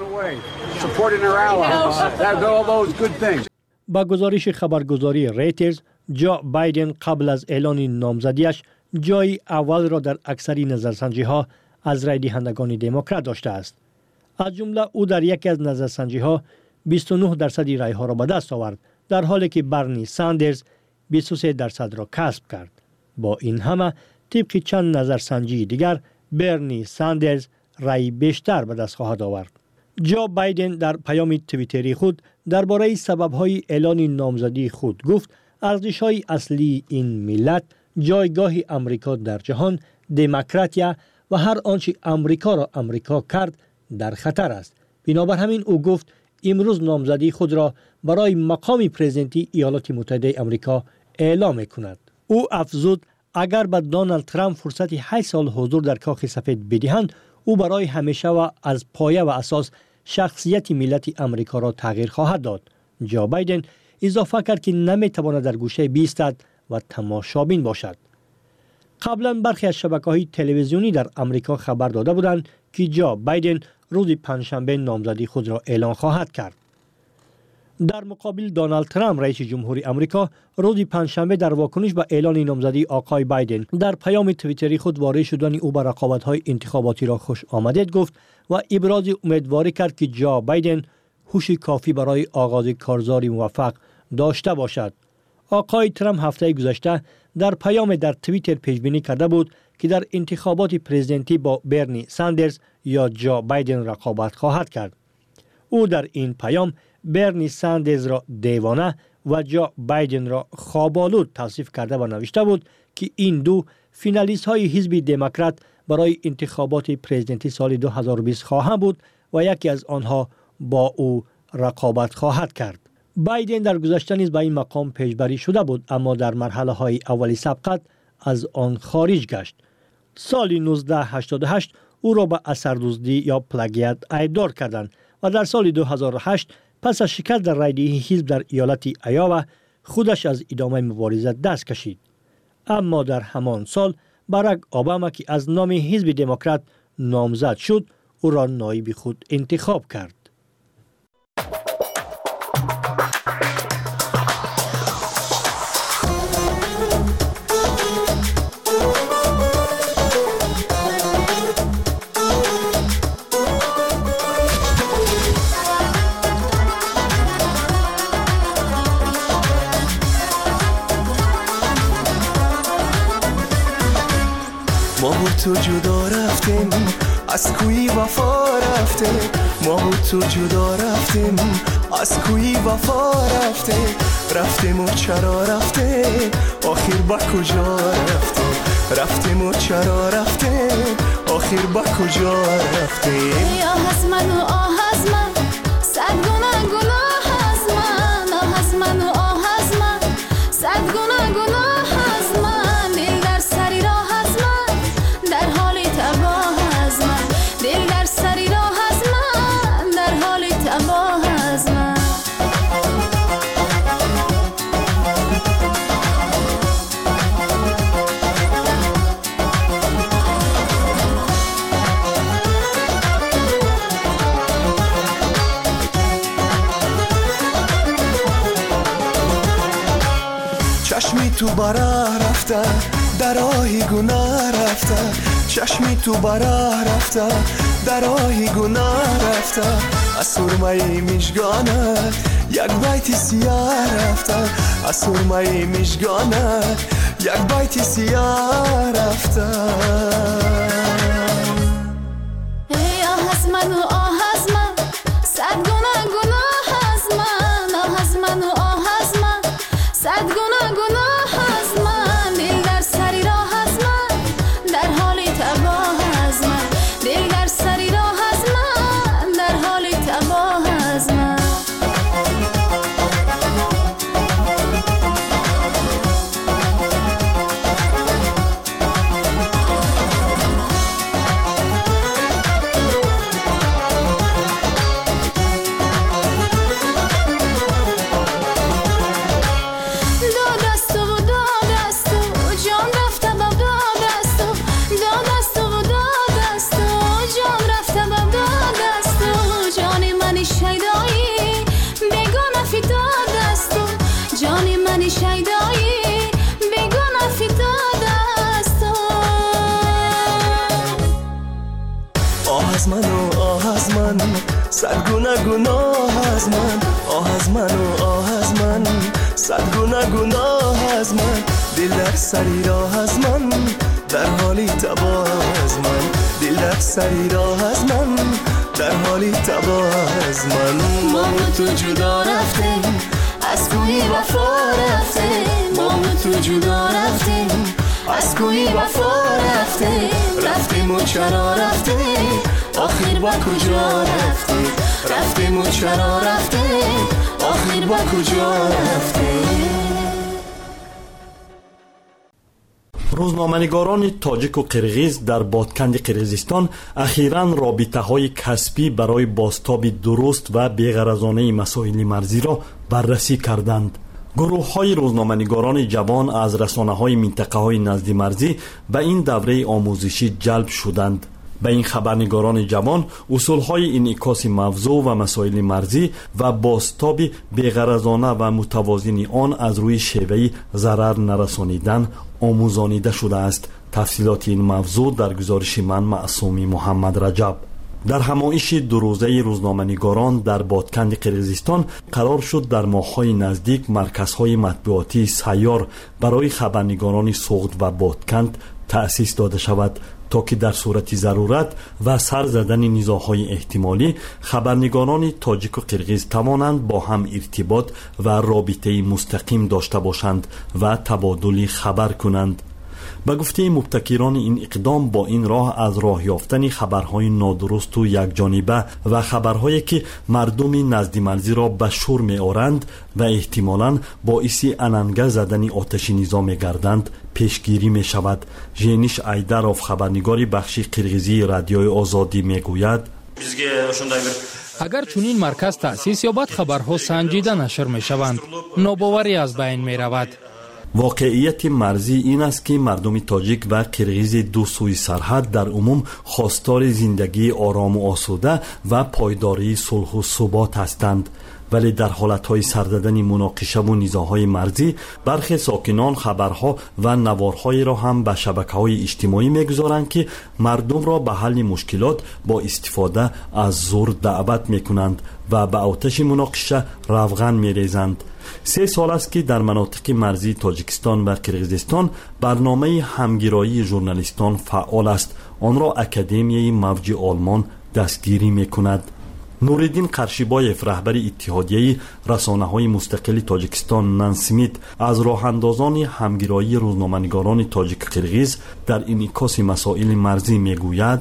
[SPEAKER 18] با گزارش خبرگزاری ریترز، جو بایدن قبل از اعلان نامزدیش جای اول را در اکثر نظرسنجی‌ها از رای دهندگان دموکرات داشته است. از جمله او در یکی از نظرسنجی‌ها 29% رای‌ها را به دست آورد، در حالی که برنی ساندرز 23% را کسب کرد. با این همه طبق چند نظرسنجی دیگر برنی ساندرز رای بیشتر به دست خواهد آورد. جو بایدن در پیام توییتری خود درباره سبب‌های اعلان نامزدی خود گفت: ارزش‌های اصلی این ملت، جایگاه امریکا در جهان، دموکراسی و هر آنچه امریکا را امریکا کرد در خطر است. بنابر همین او گفت امروز نامزدی خود را برای مقام پرزیدنتی ایالات متحده امریکا اعلام می‌کند. او افزود اگر به دونالد ترامپ فرصت 8 سال حضور در کاخ سفید بدهند، او برای همیشه و از پایه و اساس شخصیت ملت امریکا را تغییر خواهد داد. جو بایدن اضافه کرد که نمی‌تواند در گوشه بایستد و تماشابین باشد. قبلا برخی از شبکه‌های تلویزیونی در امریکا خبر داده بودند که جو بایدن روز پنجشنبه نامزدی خود را اعلان خواهد کرد. در مقابل دونالد ترامپ رئیس جمهوری آمریکا روز پنجشنبه در واکنش به اعلان نامزدی آقای بایدن در پیام توییتری خود وارد شدن او به رقابت‌های انتخاباتی را خوش آمدید گفت و ابراز امیدواری کرد که جو بایدن هوش کافی برای آغاز کارزاری موفق داشته باشد. آقای ترامپ هفته گذشته در پیام در توییتر پیشبینی کرده بود که در انتخابات پرزیدنتی با برنی ساندرز یا جو بایدن رقابت خواهد کرد. او در این پیام برنی ساندرز را دیوانه و جو بایدن را خواب‌آلود توصیف کرده و نوشته بود که این دو فینالیست های حزب دموکرات برای انتخابات پرزیدنتی سال 2020 خواهند بود و یکی از آنها با او رقابت خواهد کرد. بایدن در گذشته نیز به این مقام پیشبری شده بود، اما در مرحله های اولی سبقت از آن خارج گشت. سال 1988 او را به اثردزدی یا پلاگیات ایدار کردند و در سال 2008 پس از شکست در رایدهی حزب در ایالت ایاوا خودش از ادامه مبارزه دست کشید. اما در همان سال باراک اوباما که از نام حزب دموکرات نامزد شد، او را نایب خود انتخاب کرد.
[SPEAKER 19] ما با تو جدا رفتیم، از کوی وفا رفته. ما با تو جدا رفتیم، از کوی وفا رفته. رفتیم و چرا رفته، آخر با کجا رفته. رفتیم و چرا رفته، آخر با کجا رفته.
[SPEAKER 16] یا از من و آه از من، صد گناه گناه از من.
[SPEAKER 19] چشمی تو برا رفته در راهی گناه رفته چشمی تو برا رفته در راهی گناه رفته از سرمه مژگانت یک بیت سیاه رفته از سرمه مژگانت یک بیت سیاه رفته
[SPEAKER 16] ای آه از من و آه از من صد گناه از من آه از من و آه از من صد گناه از من دل در سری راه از من در حال تباه از من دل در سری راه از من در حال تباه از من
[SPEAKER 19] صد گناه از من آه از من و آه از من صد گناه از من دل در سری راه از من در حالی تباه از من دل در سری راه از من در حالی تباه از من ما تو جدا رفتیم از کوی وفا رفتیم ما تو جدا رفتیم از کوی وفا رفتیم رفتیم و چرا رفتیم آخر با کجا رفتیم رفتیم و چرا رفتیم آخر با کجا رفتیم
[SPEAKER 20] روزنامه‌نگاران تاجیک و قرغیز در بادکند قرغیزستان اخیراً رابطه‌های کسبی برای بازتاب درست و بی‌غرضانه مسائل مرزی را بررسی کردند. گروه‌های روزنامه‌نگاران جوان از رسانه‌های منطقه‌های نزد مرزی به این دوره آموزشی جلب شدند. به این خبرنگاران جوان اصولهای انعکاس موضوع و مسائل مرزی و بازتاب بی‌غرضانه و متوازن آن از روی شیوه ضرر نرسانیدن آموزانیده شده است. تفصیلات این موضوع در گزارش من معصومی محمد رجب. در همایش دو روزه روزنامه‌نگاران در بادکند قرغیزستان قرار شد در ماه‌های نزدیک مرکزهای مطبوعاتی سیار برای خبرنگاران سوغد و بادکند تأسیس داده شود تا که در صورت ضرورت و سر زدن نزاع‌های احتمالی خبرنگاران تاجیک و قرغیز توانند با هم ارتباط و رابطه مستقیم داشته باشند و تبادل خبر کنند. به گفته مبتکران این اقدام با این راه از راه یافتن خبرهای نادرست و یکجانبه و خبرهایی که مردم نزد مرزی را به شور می آورند و احتمالاً باعث اننگه زدن آتش نظام می گردند پیشگیری می شود. ژینیش ایدروف خبرنگاری بخش قرغیزی رادیوی آزادی می گوید
[SPEAKER 15] اگر چنین مرکز تأسیس یابد خبرها سنجیده نشر می شوند، ناباوری از بین می رود.
[SPEAKER 20] واقعیت مرزی این است که مردم تاجیک و قرغیز دو سوی سرحد در عموم خواستار زندگی آرام و آسوده و پایداری صلح و ثبات هستند، ولی در حالتهای سرزدن مناقشه و نزاعهای مرزی برخی ساکنان خبرها و نوارهای را هم به شبکه‌های اجتماعی می‌گذارند که مردم را به حل مشکلات با استفاده از زور دعوت می‌کنند و به آتش مناقشه روغن می‌ریزند. 3 سال است که در مناطق مرزی تاجیکستان و قرغیزستان برنامه همگرایی ژورنالیستان فعال است. آن را اکادمیای موج آلمان دستگیری می‌کند. نوردین قرشیبایف رهبر اتحادیه رسانه‌های مستقل تاجیکستان نانسمیت از راه‌اندازان همگرایی روزنامه‌نگاران تاجیک قرغیز در انعکاس مسائل مرزی می‌گوید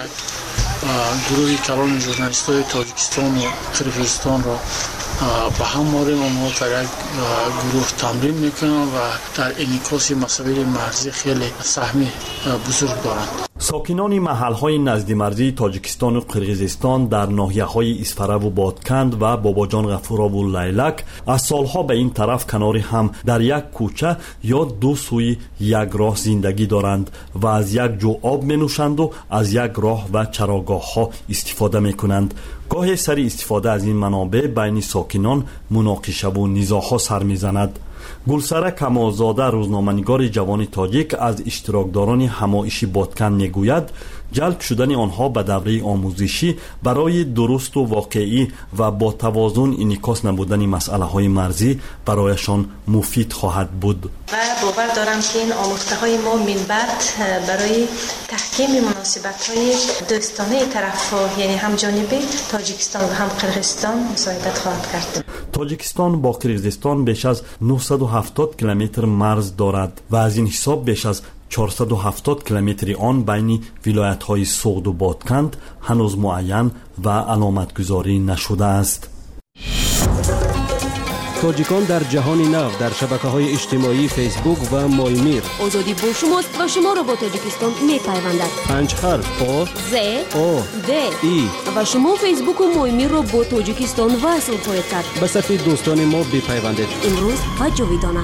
[SPEAKER 21] گروهی کلان ژورنالیست‌های تاجیکستان و قرغیزستان را به هم ماریم آنها در یک گروه تمرین میکنن و در انعکاس مسائل مرزی خیلی سهم بزرگ دارند.
[SPEAKER 20] ساکنان محل‌های نزد مرزی تاجیکستان و قرغیزستان در ناحیه‌های اسفره و بادکند و باباجان غفورا و لیلک از سالها به این طرف کنار هم در یک کوچه یا دو سوی یک راه زندگی دارند و از یک جو آب می‌نوشند و از یک راه و چراگاه‌ها استفاده می‌کنند. گاهی سری استفاده از این منابع بین ساکنان مناقشه و نزاع‌ها سر می‌زند. گلسره کمالزاده روزنامه‌نگار جوان تاجیک از اشتراکداران همایش بادکن میگوید جلب شدن آنها به دوره آموزشی برای درست و واقعی و با توازن انعکاس نمودن مسئله‌های مرزی برایشان مفید خواهد بود.
[SPEAKER 2] و باور دارم که این آموخته‌های ما منبعث برای تحکیم مناسبت‌های دوستانه طرف‌ها یعنی هم جانبه تاجیکستان و هم قرقیزستان مساعدت خواهد کرد.
[SPEAKER 20] تاجیکستان با قرقیزستان بیش از 970 کیلومتر مرز دارد و از این حساب بیش از 470 کیلومتری آن بین ولایت‌های سوغد و بادکند هنوز معین و علامتگذاری نشده است.
[SPEAKER 6] تاجیکان در جهان نو در شبکه‌های اجتماعی فیسبوک و مایمیر.
[SPEAKER 1] آزادی با شماست و شما را با تاجیکستان می‌پیوندد.
[SPEAKER 6] 5 حرف آ
[SPEAKER 1] ز
[SPEAKER 6] آ
[SPEAKER 1] د
[SPEAKER 6] ای
[SPEAKER 1] و شما فیسبوک و مایمیر را با تاجیکستان وصل خواهید کرد.
[SPEAKER 6] به صفحه دوستان ما بپیوندید.
[SPEAKER 1] امروز و جاویدانه.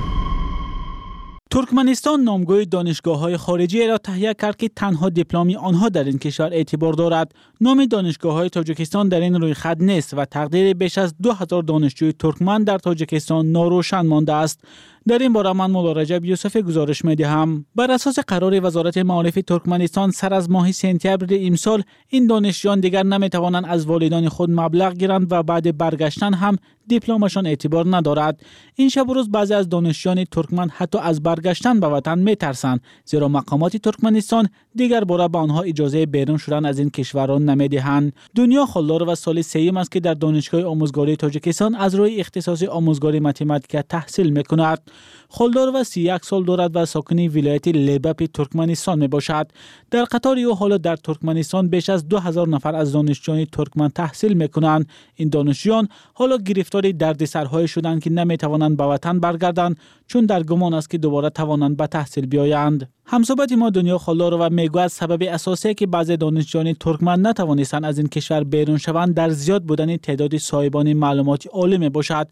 [SPEAKER 13] ترکمنستان نامگوی دانشگاه‌های خارجی را تهیه کرد که تنها دیپلمی آنها در این کشور اعتبار دارد. نام دانشگاه‌های تاجیکستان در این رویخط نیست و تقدیر بیش از 2000 دانشجوی ترکمن در تاجیکستان ناروشن مانده است. در این باره من مولا رجب یوسف گزارش می‌دهم. بر اساس قرار وزارت معارف ترکمنستان سر از ماه سپتامبر امسال این دانشجویان دیگر نمی‌توانند از والدان خود مبلغ گیرند و بعد برگشتن هم دیپلمشان اعتبار ندارد. این شب و روز بعضی از دانشجویان ترکمن حتی از برگشتن به وطن می‌ترسند زیرا مقامات ترکمنستان دیگر باره به آنها اجازه بیرون شدن از این کشوران نمی‌دهند. دنیا خلدار و سال سوم است که در دانشگاه آموزگاری تاجیکستان از روی اختصاص آموزگاری متمتیک تحصیل می‌کند. خلدار و 31 سال دارد و ساکن ولایت لیباپ ترکمنستان میباشد. در قطار او حالا در ترکمنستان بیش از 2000 نفر از دانشجویان ترکمن تحصیل میکنند. این دانشجویان حالا گرفتار دردسرهای شدند که نمیتوانند به وطن برگردند چون در گمان است که دوباره توانند به تحصیل بیایند. همصحبت ما دنیا خلدار و میگوید سبب اساسی که بعضی دانشجویان ترکمن نتوانستند از این کشور بیرون شوند در زیاد بودن تعداد صاحبان معلومات عالی میباشد.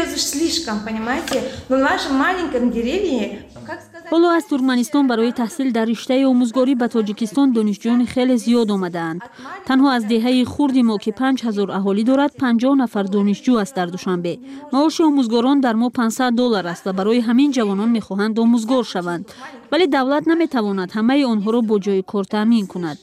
[SPEAKER 4] حالا از ترکمنستان برای تحصیل در رشته آموزگاری به تاجیکستان دانشجویان خیلی زیاد آمدند. تنها از دهه خرد ما که 5000 اهالی دارد 50 نفر دانشجو است در دوشنبه. معاش آموزگاران در ما $500 است و برای همین جوانان میخواهند آموزگار شوند. ولی دولت نمیتواند همه آنها را با جای کار تامین کند.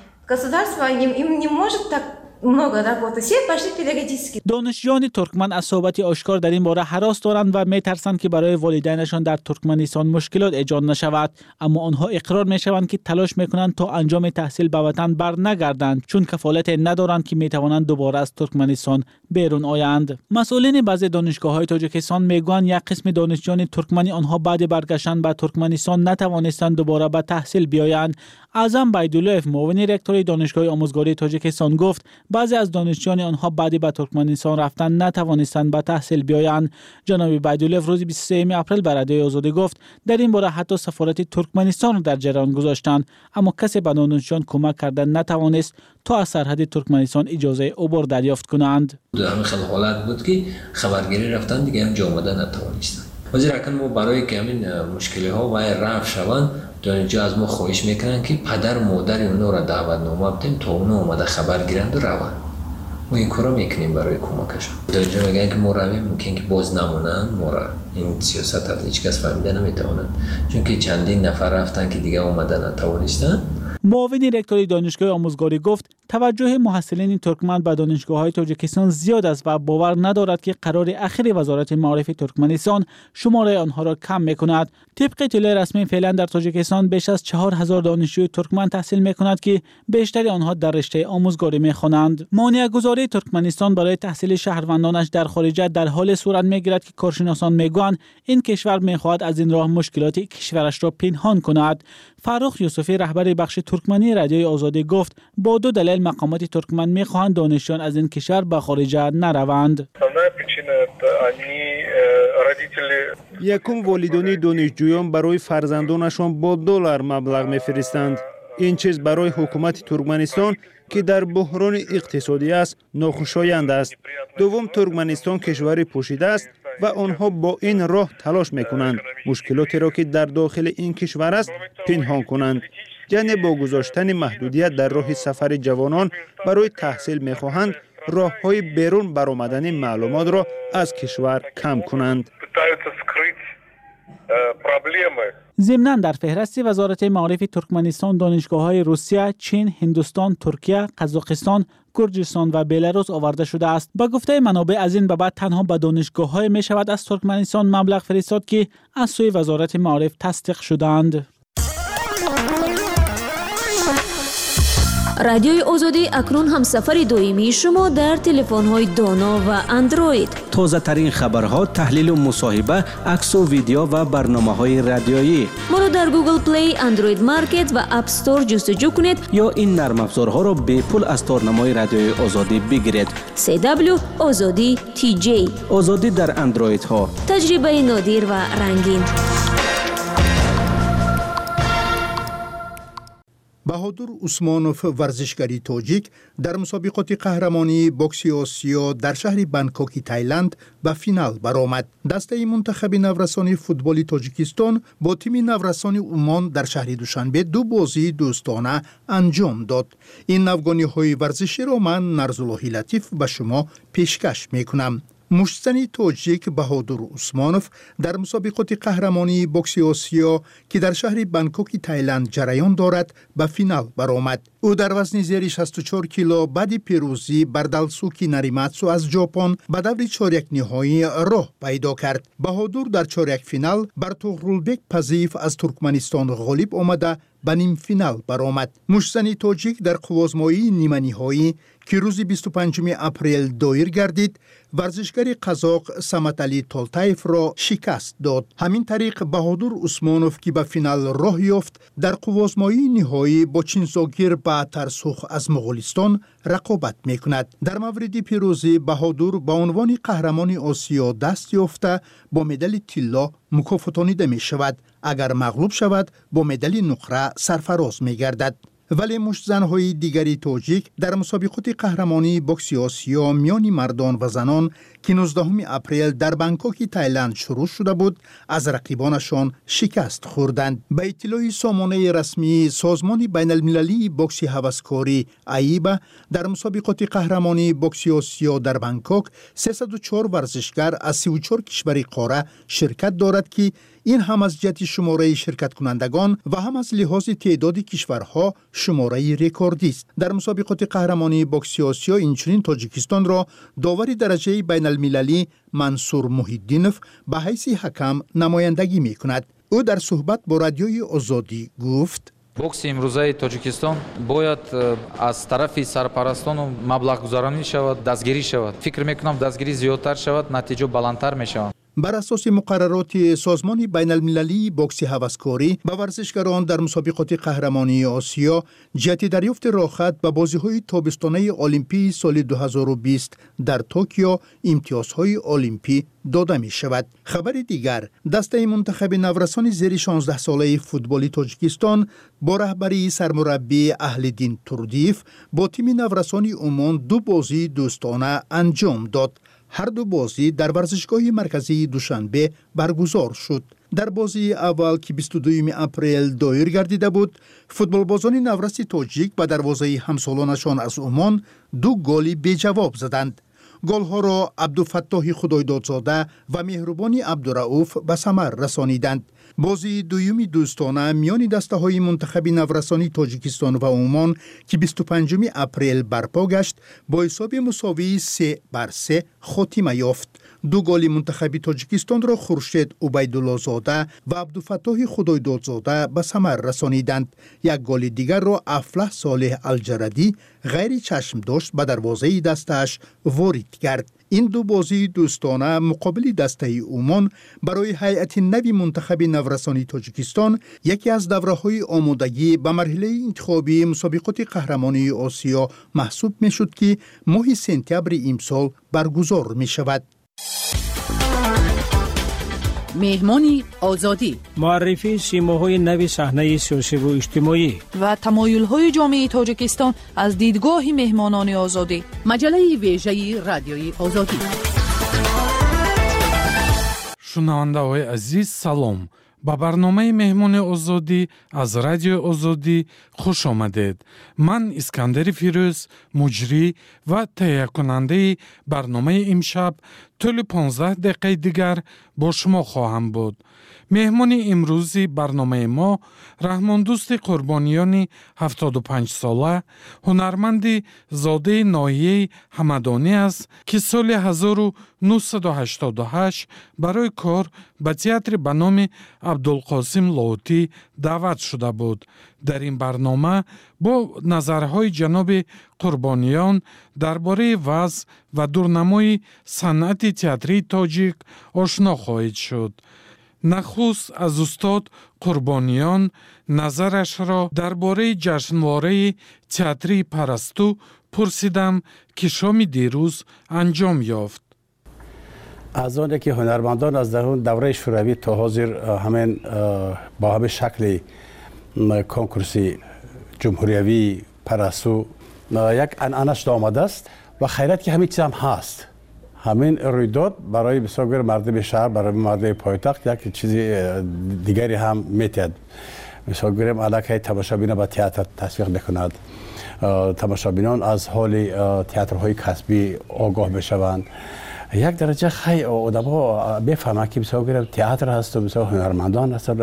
[SPEAKER 13] دانشجویان ترکمن از صحبت آشکار در این باره هراس دارند و میترسند که برای والدینشان در ترکمنستان مشکلات ایجاد نشود، اما آنها اقرار میشوند که تلاش میکنند تا انجام تحصیل به وطن بر نگردند چون کفالت ندارند که میتوانند دوباره از ترکمنستان بیرون آیند. مسئولین بعضی دانشگاه‌های تاجیکستان میگویند یک قسم دانشجویان ترکمنی آنها بعد برگشتن به ترکمنستان نتوانستند دوباره به تحصیل بیایند. اعظم بیدولوف معاون رکتور دانشگاه آموزگاری تاجیکستان گفت بعضی از دانشجویان آنها بعد به ترکمنستان رفتن نتوانستند به تحصیل بیایند. جناب بیدولوف روز 23 اپریل به رادیوی آزادی گفت در این باره حتی سفارت ترکمنستان را در جریان گذاشتند اما کسی به دانشجویان کمک کردن نتوانست تا از سرحد ترکمنستان اجازه عبور دریافت کنند.
[SPEAKER 22] همین خیلی حالت بود که خبرگیری رفتن دیگه هم جا آمدن نتوانستند. وزیر ما برای که همین مشکلی ها و رفع شوند دانشجو از ما خواهش میکنن که پدر و مادر اونا را دعوتنامه بدیم تا اونا اومده خبر گیرند و روند. ما این کارا میکنیم برای کمکشون. دانشجو میگن که ما رویم ممکن که باز نمونن، ما را این سیاست از هیچ کس فهمیده نمیتونن چون که چندین نفر رفتن که دیگه اومدن نتوانستن.
[SPEAKER 13] معاون رکتور دانشگاه آموزگاری گفت توجه محصلین ترکمن به دانشگاه‌های تاجیکستان زیاد است و باور ندارد که قرار اخیر وزارت معارف ترکمنستان شماره آنها را کم می‌کند. طبق اطلاع رسمی فعلا در تاجیکستان بیش از 4000 دانشجوی ترکمن تحصیل می‌کنند که بیشتر آنها در رشته آموزگاری می‌خوانند. مانع‌گذاری ترکمنستان برای تحصیل شهروندانش در خارج در حال صورت می‌گیرد که کارشناسان می‌گویند این کشور می‌خواهد از این راه مشکلات کشورش را پنهان کند. فرخ یوسفی رهبر بخش ترکمنی رادیوی آزادی گفت با دو دلیل مقامات ترکمن می‌خواهند دانشجویان از این کشور به خارج نروند.
[SPEAKER 5] یکم والدین دانشجویان برای فرزندانشان با $. مبلغ می‌فرستند. این چیز برای حکومت ترکمنستان که در بحران اقتصادی است ناخوشایند است. دوم ترکمنستان کشوری پوشیده است و آنها با این راه تلاش میکنند مشکلاتی را که در داخل این کشور است پنهان کنند. یعنی با گذاشتن محدودیت در راه سفر جوانان برای تحصیل میخواهند راههای بیرون برآمدن معلومات را از کشور کم کنند.
[SPEAKER 13] ضمناً در فهرست وزارت معارف ترکمنستان دانشگاه‌های روسیه، چین، هندوستان، ترکیه، قزاقستان، گرجستان و بلاروس آورده شده است. با گفته منابع از این به بعد تنها به دانشگاه‌های می شود از ترکمنستان مبلغ فرستاد که از سوی وزارت معارف تصدیق شدند.
[SPEAKER 1] رادیوی آزادی اکنون همسفر دائمی شما در تلفن‌های دانا و اندروید.
[SPEAKER 6] تازه ترین خبرها، تحلیل و مصاحبه، عکس و ویدیو و برنامه‌های رادیویی.
[SPEAKER 1] ما را در گوگل پلی، اندروید مارکت و اپ استور جستجو کنید
[SPEAKER 6] یا این نرم افزارها را به پول از تارنمای رادیوی آزادی بگیرید.
[SPEAKER 1] CW آزادی TJ.
[SPEAKER 6] آزادی در اندروید ها.
[SPEAKER 1] تجربه نادر و رنگین.
[SPEAKER 3] بهادر عثمانوف ورزشکاری تاجیک در مسابقات قهرمانی بوکس آسیا در شهر بانکوک تایلند به فینال برآمد. دسته منتخب نورسان فوتبال تاجیکستان با تیم نورسان عمان در شهر دوشنبه 2 بازی دوستانه انجام داد. این نوگانی‌های ورزشی را من نرزاللهی لطیف به شما پیشکش میکنم. مشتزن تاجیک بهادر عثمانوف در مسابقات قهرمانی بوکس آسیا که در شهر بانکوک تایلند جریان دارد به فینال برآمد. او در وزن زیر 64 کیلو بعد پیروزی بر دالسوکی ناریماتسو از ژاپن به دور چهارک نهایی راه پیدا کرد. بهادر در چهارک فینال بر تغرلبک پزیف از ترکمنستان غالب آمده به نیم فینال برآمد. مشتزن تاجیک در قوازمایی نیمه نهایی که روز 25 اپریل دایر گردید، ورزشکار قزاق سمت علی تولتایف را شکست داد. همین طریق بهادر عثمانوف که به فینال راه یافت در قوازمایی نهایی با چینزاگیر با ترسوخ از مغولستان رقابت میکند. در مورد پیروزی بهادر به عنوان قهرمان آسیا دست یافته با مدال طلا مکافاتانیده می شود. اگر مغلوب شود با مدال نقره سرفراز می گردد. ولی مشتزن‌های دیگری تاجیک در مسابقات قهرمانی بوکس آسیا میان مردان و زنان که 19 اپریل در بانکوک تایلند شروع شده بود از رقیبانشان شکست خوردند. به اطلاع سامانه رسمی سازمان بین المللی بوکس هوسکاری ایبا در مسابقات قهرمانی بوکس آسیا در بانکوک 304 ورزشکار از 34 کشور قاره شرکت دارد که این هم از جهت شماره شرکت کنندگان و هم از لحاظ تعداد کشورها شماره رکوردی است. در مسابقات قهرمانی بوکس آسیا اینچنین تاجیکستان را داور درجه بین المللی منصور محیدینوف به حیث حکم نمایندگی می کند. او در صحبت با رادیوی آزادی گفت:
[SPEAKER 9] بوکس امروزه تاجیکستان باید از طرف سرپرستان مبلغ گذارانی شود، دستگیری شود. فکر میکنم دستگیری زیادتر شود، نتیجه بلندتر میشود.
[SPEAKER 3] بر اساس مقررات سازمان بین المللی بوکس هوسکاری به ورزشکاران در مسابقات قهرمانی آسیا جهت دریافت راحت به بازی‌های تابستانه المپی سال 2020 در توکیو امتیازهای المپی داده می شود. خبر دیگر، دسته منتخب نورسان زیر 16 ساله فوتبال تاجیکستان با رهبری سرمربی اهل‌دین تردیف با تیم نورسان عمان 2 بازی دوستانه انجام داد. هر 2 بازی در ورزشگاه مرکزی دوشنبه برگزار شد. در بازی اول که 22 اپریل دایر گردیده بود، فوتبالبازان نورس تاجیک به دروازه همسالانشان از عمان 2 گل بی جواب زدند. گل‌ها را عبدالفتاح خدایدادزاده و مهربانی عبدالرؤوف به ثمر رسانیدند. بازی دومی دوستانه میان دسته‌های منتخب نورسانی تاجیکستان و عمان که 25 اپریل برپا گشت با حساب مساوی 3-3 خاتمه یافت. 2 گل منتخب تاجیکستان را خورشید عبیدالله زاده و عبدالفتاح خدایدادزاده به ثمر رسانیدند. 1 گل دیگر را افلاح صالح الجردی غیر چشم داشت به دروازه دستش وارد کرد. این 2 بازی دوستانه مقابل دسته عمان برای هیئت نوی منتخب نورسانی تاجیکستان یکی از دوره‌های آمادگی به مرحله انتخابی مسابقات قهرمانی آسیا محسوب می‌شد که ماه سپتامبر امسال برگزار می‌شود.
[SPEAKER 23] مهمانی آزادی،
[SPEAKER 13] معرفی سیماهای نوی صحنه سیاسی و اجتماعی
[SPEAKER 23] و تمایل‌های جامعه تاجیکستان از دیدگاه مهمانان آزادی. مجله ویژه رادیوی آزادی.
[SPEAKER 15] شنونده‌های عزیز سلام.
[SPEAKER 8] ба барномаи меҳмони озодӣ аз радиои озодӣ хуш омадед. ман Искандари Фирӯз, муҷрӣ ва таҳиякунандаи барномаи имшаб тӯли 15 дақиқаи дигар бо шумо хоҳам буд. меҳмони имрӯзи барномаи мо раҳмондӯсти қурбониёни 75-сола, ҳунарманди зодаи ноҳияи Ҳамадонӣ аст, ки соли 1988 барои кор ба театри ба номи Абдулқосим Лоутӣ даъват шуда буд. дар ин барнома бо назарҳои ҷаноби қурбониён дар бораи вазъ ва дурнамои санъати театрии тоҷик ошно хоҳед шуд. нахуст аз устод қурбониён назарашро дар бораи ҷашнвораи театрии Парасту пурсидам, ки шоми дирӯз анҷом ёфт.
[SPEAKER 10] аз оне ки ҳунармандон аз давраи шӯравӣ то ҳозир ҳамин бо ҳамин шакли конкурси ҷумҳуриявии Парасту як анъана шуда омадааст ва хайрат ки ҳамин чиз ҳам ҳаст. ҳамин рӯйдод барои бисёр мардуми шаҳр, барои мардуми пойтахт як чизи дигаре ҳам метиҳад. мисол гирем аллакай тамошобина ба театр ташвиқ мекунад. тамошобинон аз ҳоли театрҳои касбӣ огоҳ мешаванд. як дараҷа хай одамҳо мефаҳманд ки мисол гирем театр ҳасту мисол ҳунармандон ҳастанд.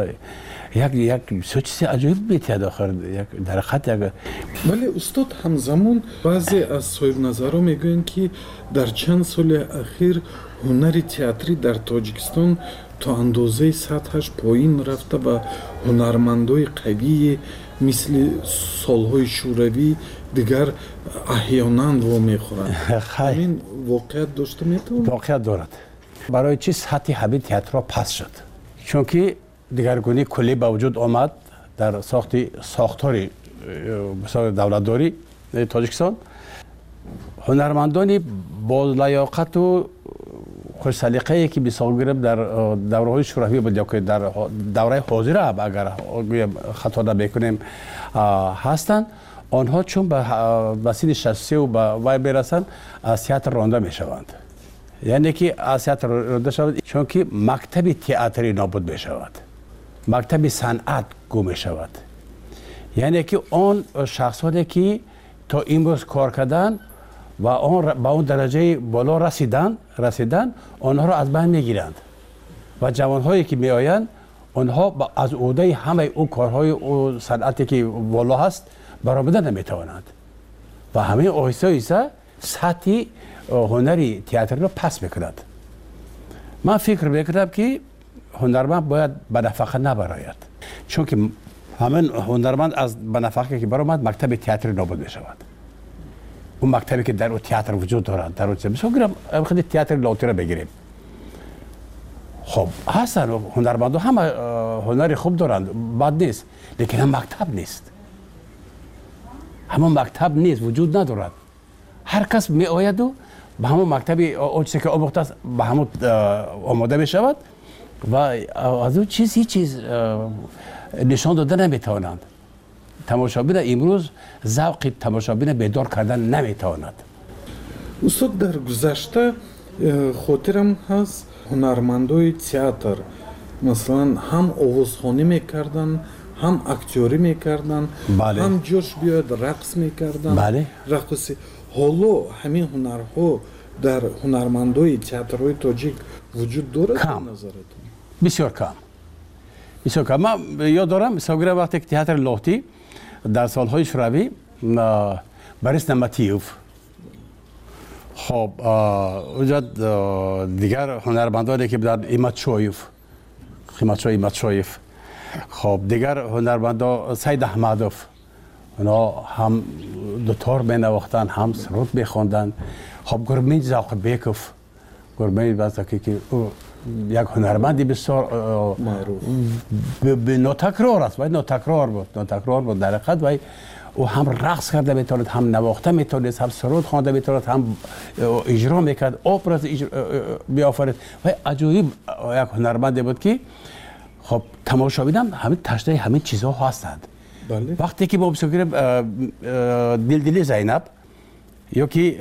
[SPEAKER 10] як бисёр чизи аҷоиб метиҳад охир дар ҳақиқат як.
[SPEAKER 8] вале устод ҳамзамон баъзе аз соҳибназарҳо мегӯянд ки дар чанд соли ахир ҳунари театрӣ дар Тоҷикистон то андозаи сатҳаш поин рафта ва ҳунармандои қавие мисли солҳои шӯравӣ дигар аҳёнан вомехӯранд. ҳамин воқеият дошта метавонад?
[SPEAKER 10] воқеият дорад. барои чӣ сатҳи ҳамин театрҳо паст шуд? чунки дигаргунӣ куллӣ ба вуҷуд омад дар сохтори давлатдорӣ Тоҷикистон. ҳунармандони болаёқату хушсалиқае ки мисол гирем дар давраҳои шӯравӣ буд ё ки дар давраи ҳозир ҳам агар гӯям хато намекунем ҳастанд, онҳо чун ба синни 63 ба вай мерасанд, аз театр ронда мешаванд. яъне ки аз театр ронда шаванд, чунки мактаби театрӣ нобуд мешавад. мактаби санъат гум мешавад. яъне ки он шахсоне ки то имрӯз кор карданд ва ба он дараҷаи боло расидан, онҳоро аз байн мегиранд ва ҷавонҳое ки меоянд, онҳо аз ӯҳдаи ҳамаи ӯ корҳои ӯ санъате ки боло ҳаст баромада наметавонанд ва ҳамин оҳиста оҳиста сатҳи ҳунари театрро паст мекунад. ман фикр мекунам ки ҳунарманд бояд ба нафақа набарояд, чунки ҳамин ҳунарманд аз ба нафақа ки баромад, мактаби театри нобуд мешавад. اون مکتبی که در اون تئاتر وجود دارد، در اون مثلا گرم خیلی تئاتر لاتی را بگیریم. خب هستن هنرمندان همه هنری خوب دارند، بد نیست، لیکن هم مکتب نیست. همون مکتب نیست، وجود ندارد. هر کس می آید و به همون مکتبی اون چیزی که آموخته است به همون آماده می شود و از اون چیز هیچ چیز نشان داده نمیتوانند. تماشابین امروز ذوق تماشابین بیدار کردن نمیتواند.
[SPEAKER 8] استاد در گذشته خاطرم هست هنرمندای تئاتر مثلا هم آوازخوانی میکردن، هم اکتوری میکردن،
[SPEAKER 10] بله.
[SPEAKER 8] هم جوش بیاد رقص میکردن.
[SPEAKER 10] بله.
[SPEAKER 8] رقص. حالا همین هنرها در هنرمندای تئاترهای تاجیک وجود دارد؟
[SPEAKER 10] کم. بسیار کم. بسیار کم. من یاد دارم مثلا وقتی که تئاتر لاتی در سالهای شوروی بریس نمتیوف، خب اونجا دیگر هنرمندانی که بودن ایماتشویف، خب دیگر هنرمندان سید احمدوف، اونا هم دوتار مینواختن، هم سرود میخوندن. خب گرمید زاق بیکوف، گرمید واسه که یک هنرمندی بسیار به نوتکرار است، باید نوتکرار بود در حقیقت. و او هم رقص کرده میتواند، هم نواخته میتواند، هم سرود خوانده میتواند، هم اجرا میکرد، اپرا میآفرید. و عجیب یک هنرمندی بود که خب تماشابینم همین تشنه همین چیزها هستند.
[SPEAKER 8] بله.
[SPEAKER 10] وقتی که ما بسیاریم دلدلی زینب یا که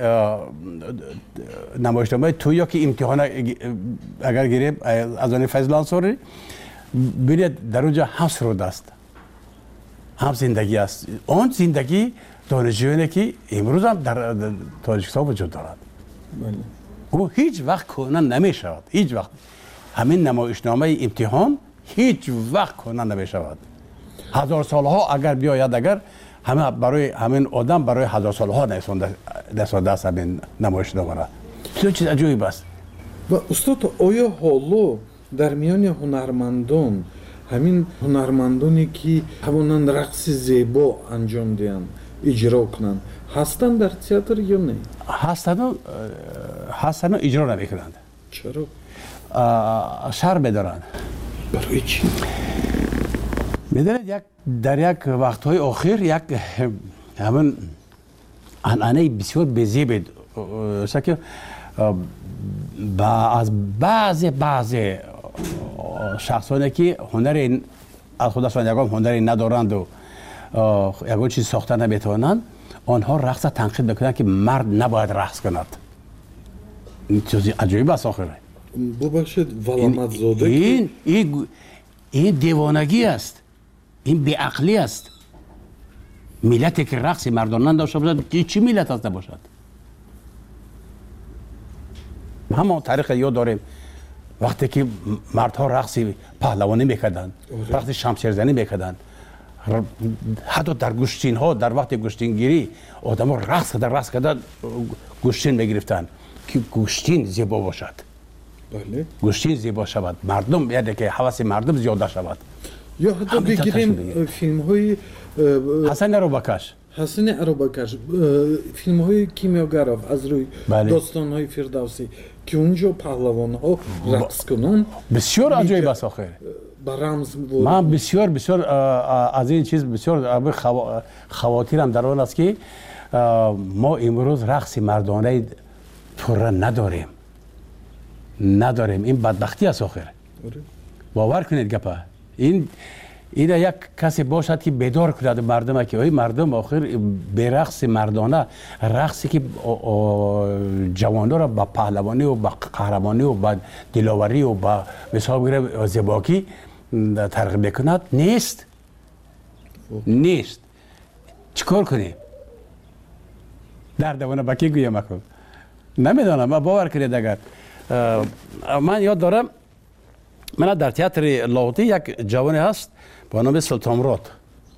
[SPEAKER 10] نمایشنامه تو یا که امتحان اگر گیریم از آن فیضل انصاری ببینید در اونجا هم سرود است، هم زندگی است. آن زندگی دانشجویانی که امروز هم در تاجیکستان وجود دارد، او هیچ وقت کهنه نمی شود. هیچ وقت همین نمایشنامه امتحان هیچ وقت کهنه نمی شود. هزار سالها اگر بیاید، اگر همه برای همین آدم برای هزار سالها نسونده است همین نمایشنامه را. چیز عجیب است.
[SPEAKER 8] و استاد آیا حالا در میان هنرمندان، همین هنرمندانی که همونن رقص زیبا انجام دهند، اجرا کنند، هستند در تئاتر یا نه؟
[SPEAKER 10] هستند و اجرا نمیکنند.
[SPEAKER 8] چرا؟
[SPEAKER 10] شرم می‌دارند.
[SPEAKER 8] برای چی؟
[SPEAKER 10] می‌دانید در یک وقت‌های آخر یک همین عنعنه بسیار بزیب که از بعضی شخصانی که هنری از خودشان یگان هنری ندارند و یگان چیز ساخته نمیتوانند، آنها رقص تنقید میکنند که مرد نباید رقص کند. این چیزی عجیب است آخره.
[SPEAKER 8] ببخشید ولامت زاده
[SPEAKER 10] این دیوانگی است، این بیعقلی است. ملتی که رقص مردانه داشته باشد، چی ملت است نباشد؟ همه تاریخ یاد داریم وقتی که مردها رقص پهلوانی میکردند، رقص شمشیرزنی میکردند، حتی در گوشتین ها در وقت گوشتین گیری آدم ها رقص کردن گوشتین میگرفتند که گوشتین زیبا باشد.
[SPEAKER 8] بله.
[SPEAKER 10] گوشتین زیبا شود، مردم یعنی که حواس مردم زیاده شود.
[SPEAKER 8] یا حتی بگیریم فیلم های
[SPEAKER 10] حسن اروبکش،
[SPEAKER 8] فیلم های کیمیاگراف از روی داستان های فردوسی که اونجا پهلوان ها رقص کنن،
[SPEAKER 10] بسیار عجیب است آخر. من بسیار از این چیز بسیار خواتیرم در آن است که ما امروز رقص مردانه پوره نداریم. این بدبختی است آخر. باور کنید گپا این یک کسی باشد که بیدار کند مردم که مردم آخر به رقص مردانه، رقصی که جوانان را با پهلوانی و با قهرمانی و با دلاوری و با مثال بگیرم زیباکی ترغیب میکند، نیست. چیکار کنیم؟ در دوانه با کی گویم اکن؟ نمیدانم. من باور کنید اگر من یاد دارم من در تئاتر لاهوتی یک جوانی هست با نام سلطان مراد.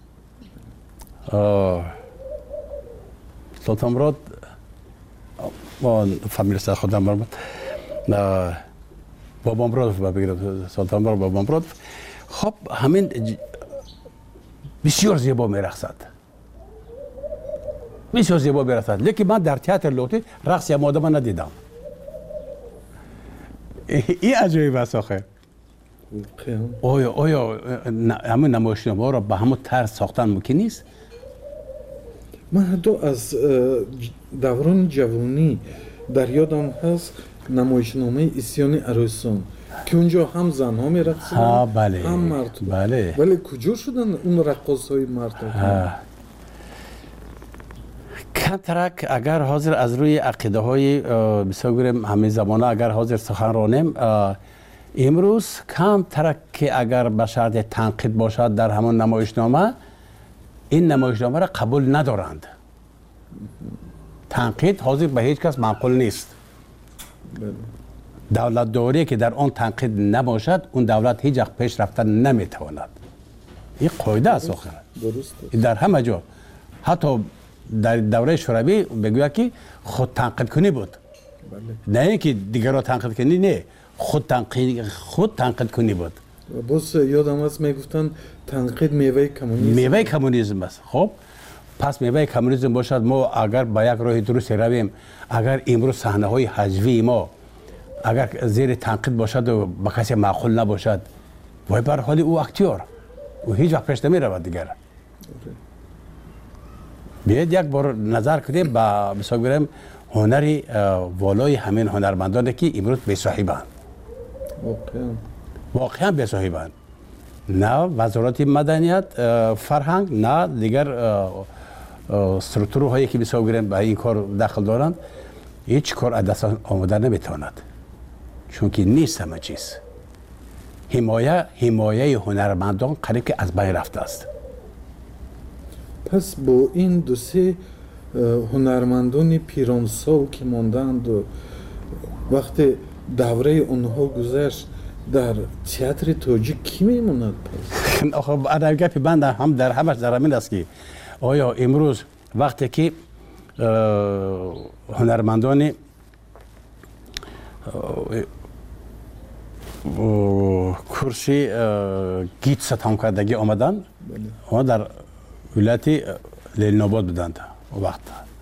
[SPEAKER 10] سلطان مراد با فامیل سر خودم برم بابا مراد بگیرم، سلطان مراد بابا مراد. خب همین بسیار زیبا میرقصد، لیکن من در تئاتر لاهوتی رقص یا آدم ندیدم. این عجیب است آخه. آیا همین نمایشنامه ها را به همون طرز ساختن ممکن نیست؟
[SPEAKER 8] من حتی از دوران جوانی در یادم هست نمایشنامه اسیان عروسان که اونجا هم زنها میرقصند هم مرد. ولی کجا شدن اون رقاص های مرد؟
[SPEAKER 10] کمترک اگر حاضر از روی عقیده های بسیار گوییم همه زمانه اگر حاضر سخن رانیم، امروز کم ترک که اگر به شرط تنقید باشد در همون نمایشنامه، این نمایشنامه را قبول ندارند. تنقید حاضر به هیچ کس معقول نیست. دولت داری که در آن تنقید نباشد، اون دولت هیچ وقت پیش رفتن نمیتواند. این قاعده است آخر. در همه جا، حتی در دوره شوروی بگوید که خود تنقید کنی بود. نه اینکه دیگر را تنقید کنی، نه، خود تنقید کنی بود.
[SPEAKER 8] باز یادم هست میگفتن تنقید میوه کمونیسم.
[SPEAKER 10] میوه کمونیسم است. خب پس میوه کمونیسم باشد ما اگر با یک راه درست رویم، اگر امروز صحنه های حجوی ما اگر زیر تنقید باشد و با کسی معقول نباشد، وای بر حال او اکتیور، او هیچ وقت پیش نمی رود دیگر. بیاید یک بار نظر کنیم با مثال بگیریم هنری والای همین هنرمندانی که امروز بی صاحبند. واقعا بی صاحبند. نه وزارت مدنیت فرهنگ، نه دیگر سترکتورهایی که مثال بگیریم به این کار دخل دارند، هیچ کار از دست آمده نمیتواند. چون که نیست همه چیز. حمایه هنرمندان قریب که از بین رفته است.
[SPEAKER 8] پس با این دو سه هنرمندان پیرانسال که ماندند و وقتی دوره اونها گذشت در تئاتر تاجیک کی میموند پس؟
[SPEAKER 10] آخه اگر گپی بنده هم در همش در همین است که آیا امروز وقتی که هنرمندان کرسی گیت ستم کردگی آمدن و در ولایت لیلناباد بودند وقت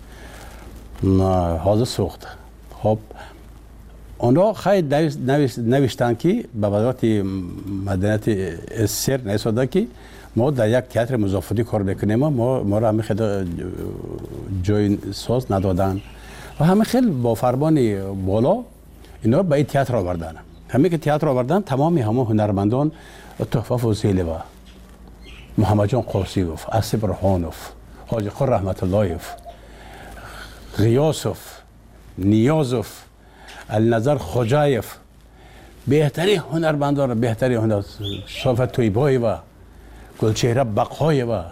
[SPEAKER 10] حاضر سوخت. خب آنها خیلی نوشتند که به وزارت مدنیت سر نوشتند که ما در یک تئاتر مضافاتی کار میکنیم، ما را همین خیلی جای ساز ندادن و همین خیلی با فرمان بالا اینا به این تئاتر آوردن. همین که تئاتر آوردن تمامی همه هنرمندان تحفه فوزیلوا، محمد جان قاسیوف، اسب رحانوف، حاجی خور رحمت اللهیف، غیاسوف، نیازوف، النظر خوجایف، بهترین هنرمندان، بهترین هنر صافت تویبای و گلچهره بقای و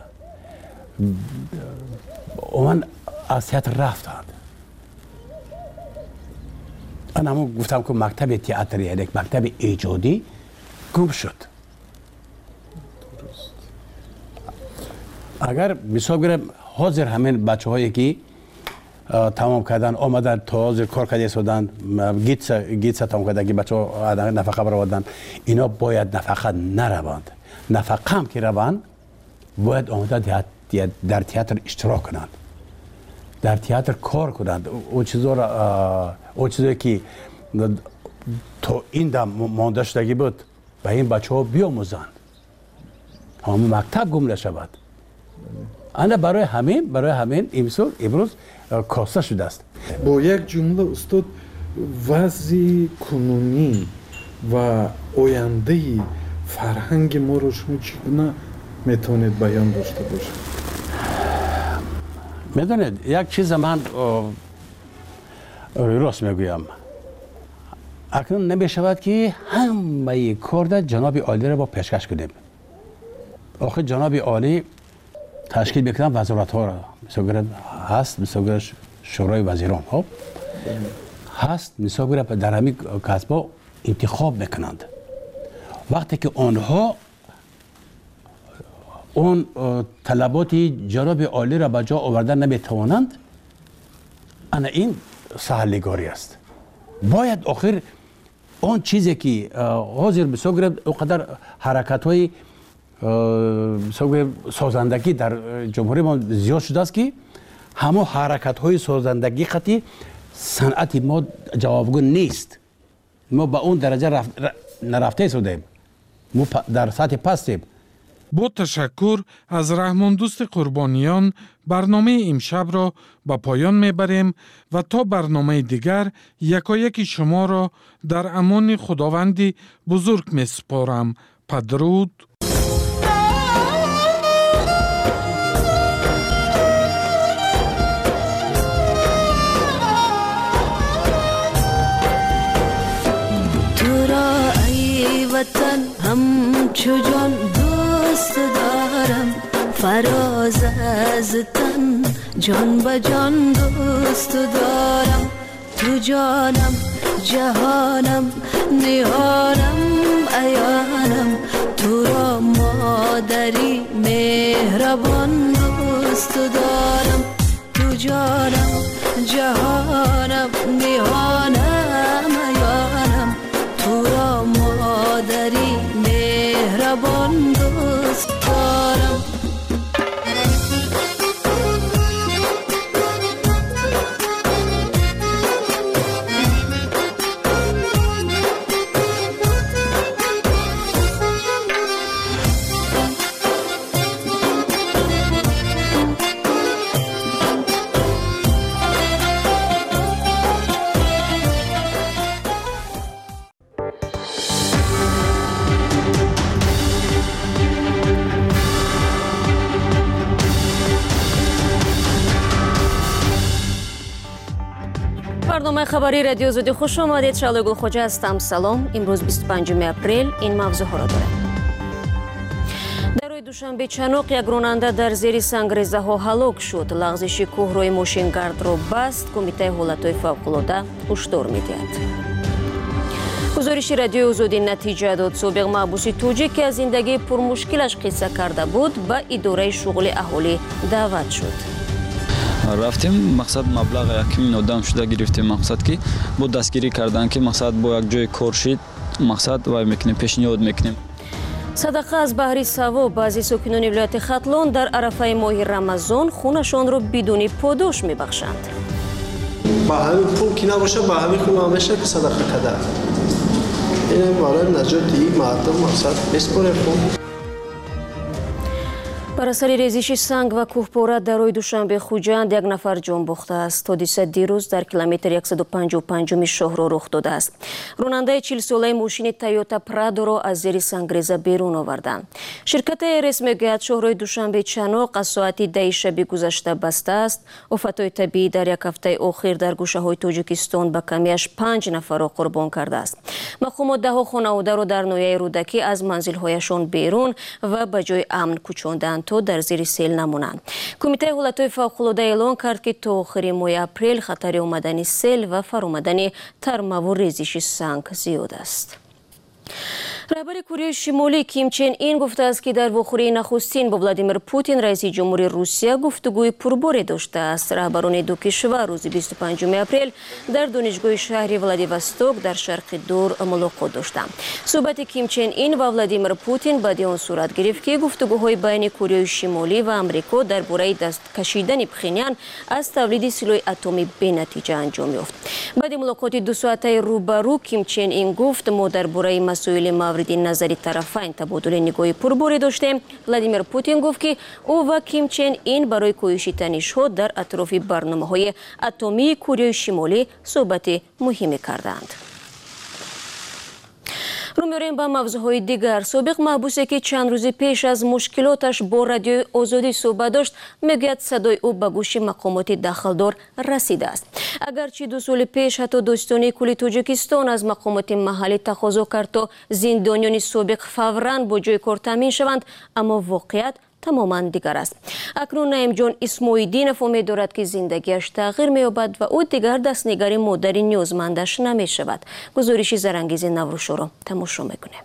[SPEAKER 10] من از تئاتر رفتند. انا همون گفتم که مکتب تئاتر یعنی مکتب ایجادی گم شد. اگر حساب گیرم حاضر همین بچه هایی که تمام کردن آمدن تا حاضر کار کرده شدن گیت تمام کردن که بچه ها نفقه برآوردن، اینا باید نفقه نروند، نفقه هم که روند باید آمده در تئاتر اشتراک کنند، در تئاتر کار کنند. اون چیزایی که تا این دم مانده شدگی بود به این بچه ها بیاموزند، همون مکتب گم نشود. انا برای همین امروز کاسته شده است.
[SPEAKER 8] با یک جمله استاد وضع کنونی و آینده فرهنگ ما رو شما چگونه میتونید بیان داشته باشید؟
[SPEAKER 10] میدونید یک چیز من راست میگویم، اکنون نمیشود که همه کار در جناب عالی را با پیشکش کنیم. آخه جناب عالی تشکیل بکنن وزارت ها را، مثلا هست مثلا شورای وزیران ها هست، مثلا در همین کسبا انتخاب میکنند. وقتی که آنها اون طلبات جناب عالی را به جا آوردن نمیتوانند، انا این سهلگاری است. باید آخر اون چیزی که حاضر مثلا اونقدر حرکت های سازندگی در جمهوری ما زیاد شده است که همه حرکت های سازندگی خطی صنعت ما جوابگو نیست. ما به اون درجه نرفته شدیم، ما در سطح پستیم.
[SPEAKER 8] با تشکر از رحمان دوست قربانیان برنامه امشب را به پایان میبریم و تا برنامه دیگر یکایک شما را در امان خداوند بزرگ میسپارم. بدرود.
[SPEAKER 11] وطن همچو جان دوست دارم، فراز از تن جان به جان دوست دارم. تو جانم جهانم نهانم عیانم، تو را مادری مهربان دوست دارم. تو جانم جهانم نهانم عیانم، تو را مادری مهربان دوست دارم.
[SPEAKER 1] برنامه خبری رادیو آزادی خوش آمدید. شعله گل خوجه هستم. سلام. امروز 25 اپریل این موضوع ها را داریم. در روز دوشنبه چنوق یک راننده در زیر سنگریزه ها هلاک شد. لغزش کوهروی ماشینگارد را بست. کمیته حالتهای فوق‌العاده هشدار می‌دهد. گزارش رادیو آزادی نتیجه داد. سابق محبوس توجیک که از زندگی پرمشکلش قصه کرده بود به اداره شغل اهالی دعوت شد.
[SPEAKER 12] رفتیم مقصد مبلغ 1 میلیون آدم شده گرفتیم. مقصد که با دستگیری کردن که مقصد با یک جای کورشید مقصد وای میکنیم پیشنهاد میکنیم.
[SPEAKER 1] صدقه از بهر ثواب. بعضی ساکنان ولایت ختلان در عرفه ماه رمضان خونشان را بدون پاداش میبخشند.
[SPEAKER 14] با همین پول که نباشه با همین خونه همیشه که صدقه کده. این برای نجات این مردم مقصد بسپره خون.
[SPEAKER 1] بر اثر ریزش سنگ و کوهپاره در روز دوشنبه خوجند یک نفر جان باخته است. حادثه دیروز در کیلومتر 155 شهر رخ داده است. راننده 40 ساله ماشین تویوتا پرادو را از زیر سنگریزه بیرون آوردند. شرکت ایرس میگوید شهر دوشنبه چنوق از ساعت 10 شب گذشته بسته است. آفت‌های طبیعی در یک هفته اخیر در گوشه‌های تاجیکستان به کمیش 5 نفر را قربان کرده است. مقامات ده خانواده را در ناحیه رودکی از منزل‌هایشان بیرون و به جای امن کوچاندند تا در زیر سیل نمونند. کمیته حالتهای فوق‌العاده اعلام کرد که تا آخر ماه اپریل خطر آمدن سیل و فرآمدن ترمه و ریزش سنگ زیاد است. رهبر کره شمالی کیم چن این گفته است که در واخوری نخستین با ولادیمیر پوتین رئیس جمهوری روسیه گفتگوی پرباری داشته است. رهبران دو کشور روز 25 اپریل در دانشگاه شهر ولادیوستوک در شرق دور ملاقات داشتند. صحبت کیم چن این و ولادیمیر پوتین بعد آن صورت گرفت که گفتگوهای بین کره شمالی و آمریکا درباره دست کشیدن پخینیان از تولید سلاح اتمی بی‌نتیجه انجام یافت. بعد ملاقات 2 ساعته روبرو کیم چن این گفت ما درباره مسائل مورد نظری طرفین تبادل نگاهی پرباری داشتیم. ولادیمیر پوتین گفت که او و کیم چن این برای کاهش تنش‌ها در اطراف برنامه‌های اتمی کره شمالی صحبت مهمی کردند. رو می‌ریم به موضوعهای دیگر. سابق محبوسی که چند روز پیش از مشکلاتش با رادیو آزادی صحبت داشت میگوید صدای او به گوش مقامات دخلدار رسیده است. اگرچه 2 سال پیش حتی داستانی کل تاجیکستان از مقامات محلی تقاضا کرد تا زندانیان سابق فوراً با جای کار تامین شوند، اما واقعیت تماما دیگر است. اکنون نعیم جان اسماعیلدینov امید دارد که زندگیش تغییر می‌یابد و او دیگر دستنگر مادر نیازمندش نمی‌شود. گزارش زرانگیز نوروز را تماشا می‌کنیم.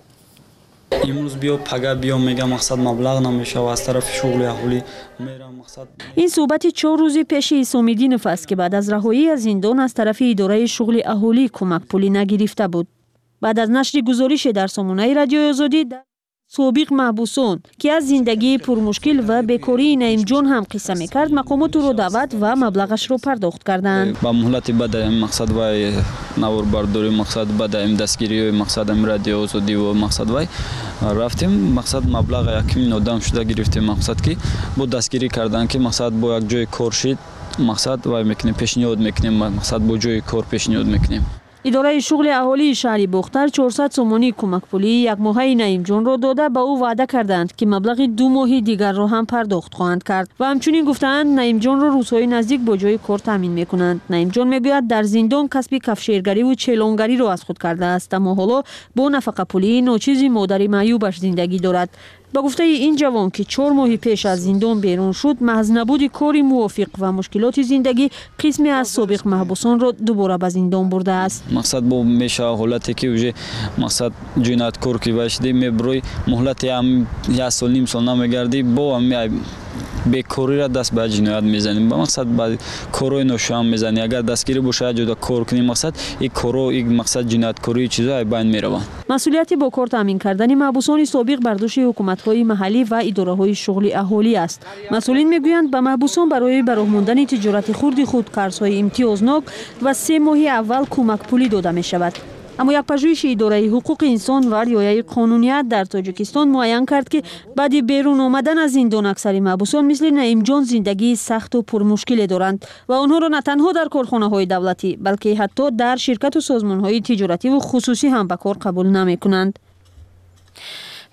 [SPEAKER 12] امروز بیا پگاه بیا میگم مقصد مبلغ نمیشه و از طرف شغل اهالی میرم مقصد.
[SPEAKER 4] این صحبت 4 روز پیش اسماعیلدینov است که بعد از رهایی از زندان از طرف اداره شغل اهالی کمک پولی نگرفته بود. بعد از نشر گزارش در سامانه رادیو آزادی سابق محبوسان که از زندگی پرمشکل و بیکاری نعیم جان هم قصه میکرد، مقامات رو دعوت و مبلغش رو پرداخت کردند.
[SPEAKER 12] با مهلت بعد مقصد و نور برداری مقصد بعد دستگیری مقصد رادیو آزادی و مقصد و رفتیم مقصد مبلغ 1 میلیون آدم شده گرفتیم. مقصد که با دستگیری کردن که مقصد با یک جای کورشید مقصد و میکنیم پیشنهاد میکنیم مقصد با جای کار پیشنهاد میکنیم.
[SPEAKER 4] اداره شغل اهالی شهر بختر 400 سومانی کمک پولی یک ماهه نعیم جان را داده به او وعده کردند که مبلغ 2 ماه دیگر را هم پرداخت خواهند کرد و همچنین گفتند نعیم جان را روزهای نزدیک با جای کار تامین میکنند. نعیم جان میگوید در زندان کسب کفشیرگری و چلانگری را از خود کرده است، اما حالا با نفقه پولی ناچیزی مادر معیوبش زندگی دارد. با گفته این جوان که 4 ماه پیش از زندان بیرون شد، محض نبود کاری موافق و مشکلات زندگی قسمی از سابق محبوسان را دوباره به زندان برده است.
[SPEAKER 12] مقصد با میشه حالتی که وجه مقصد جنایتکار که باشی میبروی مهلت هم 1 سال نیم سال نمیگردی با هم بیکاری را دست به جنایت میزنیم. با مقصد با کارای ناشام میزنی. اگر دستگیری باشه جدا کار کنیم مقصد این کارو این مقصد جنایتکاری چیزا بین میروند.
[SPEAKER 4] مسئولیت با کار تامین کردن محبوسان سابق بر دوش حکومت‌های محلی و اداره‌های شغل اهالی است. مسئولین میگویند به محبوسان برای براه ماندن تجارت خود قرض‌های امتیازناک و 3 ماه اول کمک پولی داده می‌شود. اما یک پژوهش اداره حقوق انسان و رعایت قانونیت در تاجیکستان معین کرد که بعد بیرون آمدن از زندان اکثر محبوسان مثل نعیم جان زندگی سخت و پرمشکل دارند و آنها را نه تنها در کارخانه‌های دولتی بلکه حتی در شرکت و سازمان‌های تجارتی و خصوصی هم به کار قبول نمی‌کنند.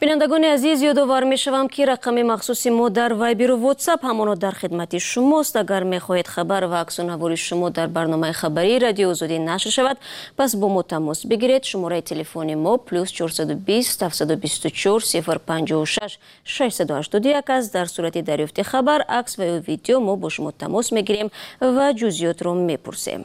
[SPEAKER 1] بینندگان عزیز، یادآور می‌شوم که رقم مخصوص ما در وایبر و واتساپ همانا در خدمت شماست. اگر می‌خواهید خبر و عکس العمل شما در برنامه خبری رادیو آزادی نشر شود، پس با ما تماس بگیرید. شماره تلفن ما +420 724 056 681 است. در صورت دریافت خبر، عکس و ویدیو ما با شما تماس می‌گیریم و جزئیات را می‌پرسیم.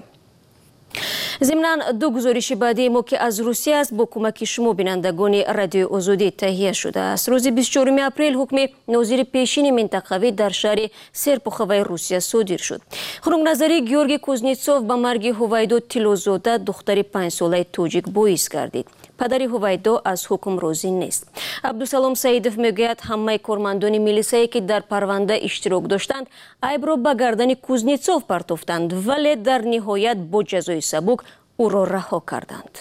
[SPEAKER 1] ضمناً دو گزارش بعدی ما که از روسیه است با کمک شما بینندگان رادیو آزادی تهیه شده است. روز 24 اپریل حکم ناظر پیشین منطقوی در شهر سرپخوی روسیه صادر شد. خنک‌نظری گیورگی کوزنتسوف به مرگ هویدا تیلوزاده دختر 5 ساله توجیک باعث گردید. پدر هویدا از حکم راضی نیست. عبدالسلام سعیدов میگوید همه کارمندان میلیسایی که در پرونده اشتراک داشتند عیب را به گردن کوزنتسوف پرتافتند، ولی در نهایت با جزای سبک او را رها کردند.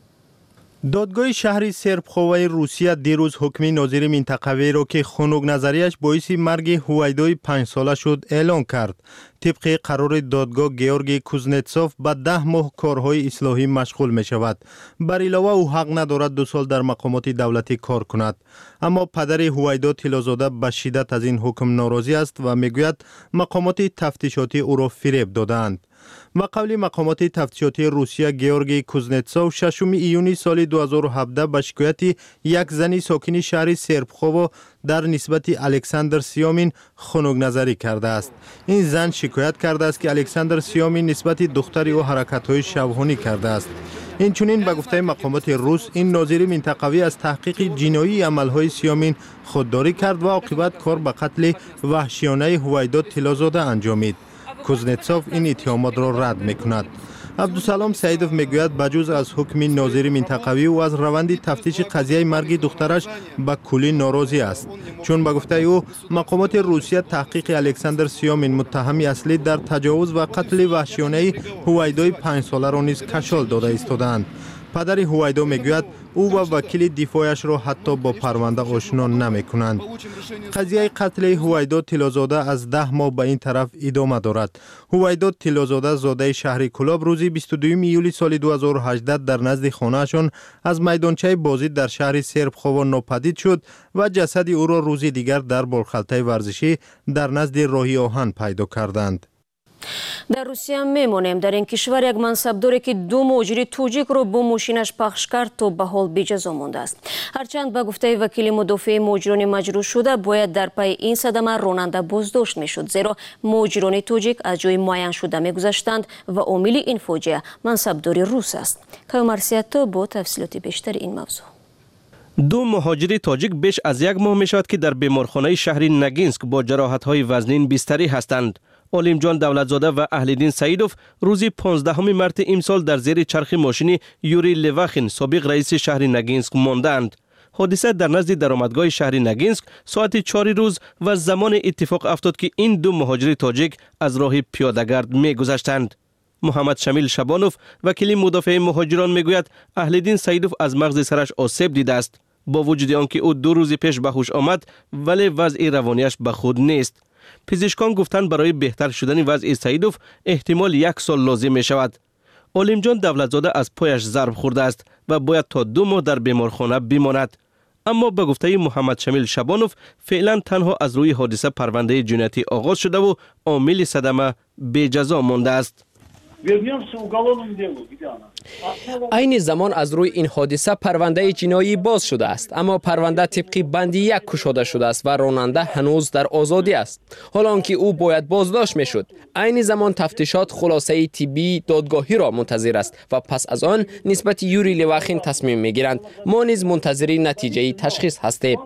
[SPEAKER 5] دادگاه شهر سرپخوی روسیه دیروز حکم ناظر منطقوی را که خنک نظریش باعث مرگ هویدای 5 ساله شد اعلان کرد. طبق قرار دادگاه گیورگی کوزنتسوف به 10 ماه کارهای اصلاحی مشغول می شود. بر علاوه او حق ندارد 2 سال در مقامات دولتی کار کند. اما پدر هویدا تیلوزاده به شدت از این حکم ناراضی است و میگوید مقامات تفتیشاتی او را فریب دادند. و قول مقامات تفتیشاتی روسیه گیورگی کوزنتسوف 6 ایونی سال 2017 به شکایت یک زنی ساکن شهر سرپخوو در نسبت الکساندر سیامین خنک نظری کرده است. این زن شکایت کرده است که الکساندر سیامین نسبت دختری او حرکت‌های شبحانی کرده است. اینچنین به گفته مقامات روس این ناظر منطقوی از تحقیق جنایی عملهای سیامین خودداری کرد و عاقبت کار به قتل وحشیانه هویدا تیلوزاده انجامید. کوزنتسوف این اتهامات را رد میکند. عبدالسلام سعیدов میگوید بجز از حکم ناظر منطقوی و از روند تفتیش قضیه مرگ دخترش به کلی ناراضی است، چون به گفته او مقامات روسیه تحقیق الکساندر سیامین متهم اصلی در تجاوز و قتل وحشیانه هویدای 5 ساله را نیز کشال داده ایستادند. پدر هویدا میگوید او و وکیل دفاعش را حتی با پرونده آشنا نمی کنند. قضیه قتل هویدا تیلوزاده از 10 ماه به این طرف ادامه دارد. هویدا تیلوزاده زاده شهر کلاب روز 22 ایولی سال 2018 در نزد خانه‌شان از میدانچه بازی در شهر سرپخوو ناپدید شد و جسد او را روز دیگر در بالخلطه ورزشی در نزد راهی آهن پیدا کردند.
[SPEAKER 1] در روسیه میمانیم. در این کشور یک منصبداری که 2 مهاجر توجیک رو با ماشینش پخش کرد تا به حال بی جزا مانده است. هرچند به گفته وکیل مدافع مهاجران مجروح شده باید در پی این صدمه راننده بازداشت میشد، زیرا مهاجران توجیک از جای معین شده میگذشتند و عامل این فاجعه منصبداری روس است. کایومرسیاتو با تفصیلات بیشتر این موضوع.
[SPEAKER 6] 2 مهاجر تاجیک بیش از 1 ماه می شود که در بیمارخانه شهر نگینسک با جراحت‌های وزنین بستری هستند. علیمجان دولتزاده و اهل‌دین سعیدov روز 15 مارس امسال در زیر چرخ ماشین یوری لواخین سابق رئیس شهر نگینسک ماندند. حادثه در نزد درآمدگاه شهر نگینسک ساعت 4 روز و زمان اتفاق افتاد که این 2 مهاجر تاجیک از راه پیاده‌گرد می‌گذشتند. محمد شمیل شبانوف وکیل مدافع مهاجران میگوید اهل‌دین سعیدov از مغز سرش آسیب دیده است. با وجود آنکه او 2 روز پیش به هوش آمد ولی وضع روانیش به خود نیست. پزشکان گفتند برای بهتر شدن وضع سعیدov احتمال 1 سال لازم می شود. علیمجان دولتزاده از پایش ضرب خورده است و باید تا 2 ماه در بیمارخانه بماند. اما به گفته محمد شمیل شبانوف فعلا تنها از روی حادثه پرونده جنایتی آغاز شده و عامل صدمه بی جزا مانده است.
[SPEAKER 7] عین زمان از روی این حادثه پرونده جنایی باز شده است، اما پرونده طبق بند 1 گشوده شده است و راننده هنوز در آزادی است، حالان که او باید بازداشت میشد. عین زمان تفتیشات خلاصه طبی دادگاهی را منتظر است و پس از آن نسبت یوری لواخین تصمیم میگیرند. ما نیز منتظر نتیجه تشخیص هستیم.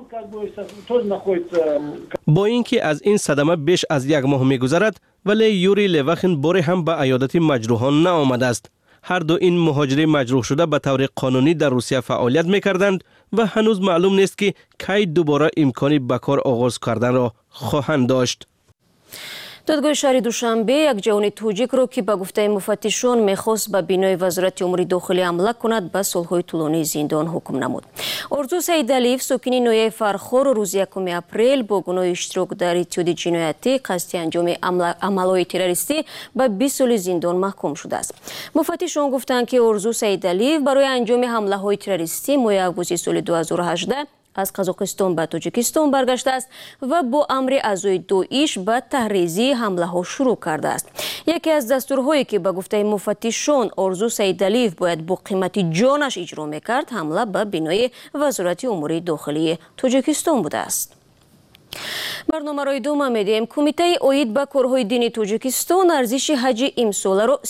[SPEAKER 6] با اینکه از این صدمه بیش از 1 ماه میگذرد ولی یوری لواخین باری هم به عیادت مجروحان نآمده است. هر دو این مهاجر مجروح شده به طور قانونی در روسیه فعالیت میکردند و هنوز معلوم نیست که کی دوباره امکانی به کار آغاز کردن را خواهند داشت.
[SPEAKER 1] دادگاه شهر دوشنبه یک جوان توجیک رو که به گفته مفتشان میخواست به بینای وزارت امور داخلی حمله کند به سالهای طولانی زندان حکم نمود. ارزو سیدعلیف ساکن نویه فرخور روز 1 اپریل با گناه اشتراک در اتیاد جنایتی قصد انجام عملهای تروریستی به 20 سال زندان محکوم شده است. مفتشان گفتند که ارزو سیدعلیف برای انجام حمله های تروریستی ماه آگوست سال 2018 از قزاقستان به تاجیکستان برگشته است و با امر اعضای داعش به تحریزی حمله ها شروع کرده است. یکی از دستورهایی که به گفته مفتشان آرزو سیدعلیف باید با قیمت جانش اجرا میکرد حمله به بنای وزارت امور داخلی تاجیکستان بوده است. برنامه رای دوم میدیم. کمیته اوید به کارهای دینی تاجیکستان ارزش حج امساله را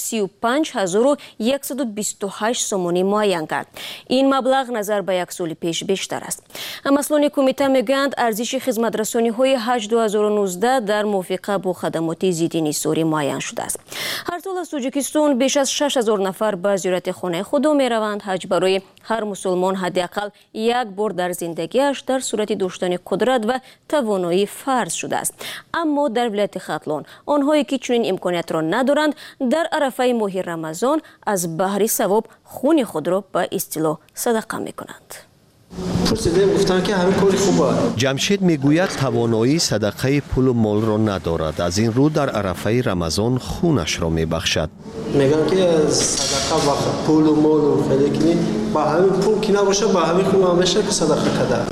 [SPEAKER 1] 35128 سومانی معین کرد. این مبلغ نظر به یک سال پیش بیشتر است. مسئولان کمیته میگویند ارزش خدمترسانی های حج 2019 در موافقه با خدمات ضد نثاری معین شده است. هر سال از تاجیکستان بیش از 6000 نفر به زیارت خانه خدا میروند. حج برای هر مسلمان حداقل یک بار در زندگیش در صورت داشتن قدرت و توانایی فرض شده است. اما در ولایت ختلان آنهایی که چنین امکانیت را ندارند در عرفه ماه رمضان از بهر ثواب خون خود را به اصطلاح صدقه میکنند.
[SPEAKER 14] گفتن که همه کاری خوبه.
[SPEAKER 16] جمشید میگوید توانایی صدقه پول و مال را ندارد. از این رو در عرفه رمضان خونش را میبخشد.
[SPEAKER 14] میگن که صدقه وقت پول و مال و خیلی کنی با همین پول که نباشه با همین خون همیشه که صدقه کده.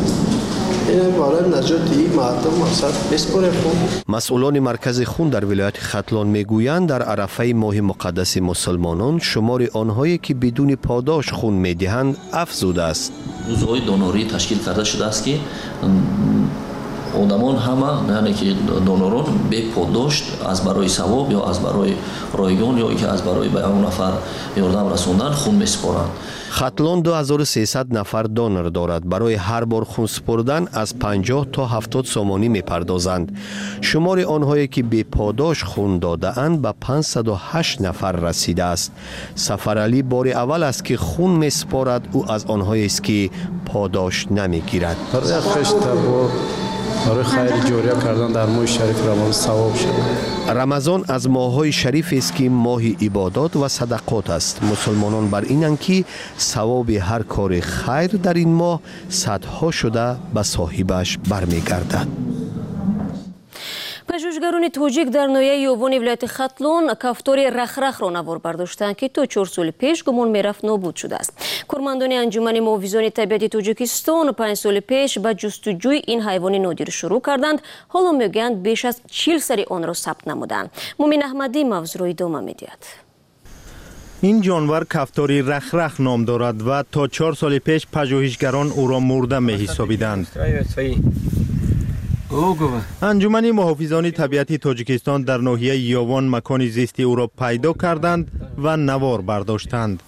[SPEAKER 16] مسئولان مرکز خون در ولایت ختلان میگویند در عرفه ماه مقدس مسلمانان شمار آنهایی که بدون پاداش خون میدهند افزوده است.
[SPEAKER 17] روزهای دونوری تشکیل کرده شده است که آدمان همه یعنی که دونوران به پاداش از برای ثواب یا از برای رایگان یا که از برای به اون نفر یاردم رسوندن خون میسپارند.
[SPEAKER 16] ختلان 2300 نفر دونر دارد. برای هر بار خون سپردن از 50 تا 70 سومانی میپردازند. شمار آنهایی که به پاداش خون داده اند به 508 نفر رسیده است. سفرعلی بار اول است که خون میسپارد. او از آنهایی است که پاداش نمیگیرد.
[SPEAKER 10] برای خیر جاریه کردن در ماه شریف رمضان ثواب شد.
[SPEAKER 16] رمضان از ماه‌های شریف است که ماه عبادات و صدقات است. مسلمانان بر اینند که ثواب هر کار خیر در این ماه صدها شده به صاحبش برمیگردد.
[SPEAKER 1] پژوهشگران تاجیک در ناحیه یووان ولایت ختلان کفتار رخرخ را نوار برداشتند که تا 4 سال پیش گمان میرفت نابود شده است. کارمندان انجمن محافظان طبیعت تاجیکستان 5 سال پیش به جستجوی این حیوان نادر شروع کردند. حالا میگویند بیش از 40 سری آن را ثبت نمودند. مومن احمدی موضوع را ادامه میدهد.
[SPEAKER 5] این جانور کفتاری رخرخ نام دارد و تا 4 سال پیش پژوهشگران او را مرده می‌حسابیدند. انجمن محافظان طبیعت تاجیکستان در ناحیه یوان مکان زیستی او را پیدا کردند و نوار برداشتند.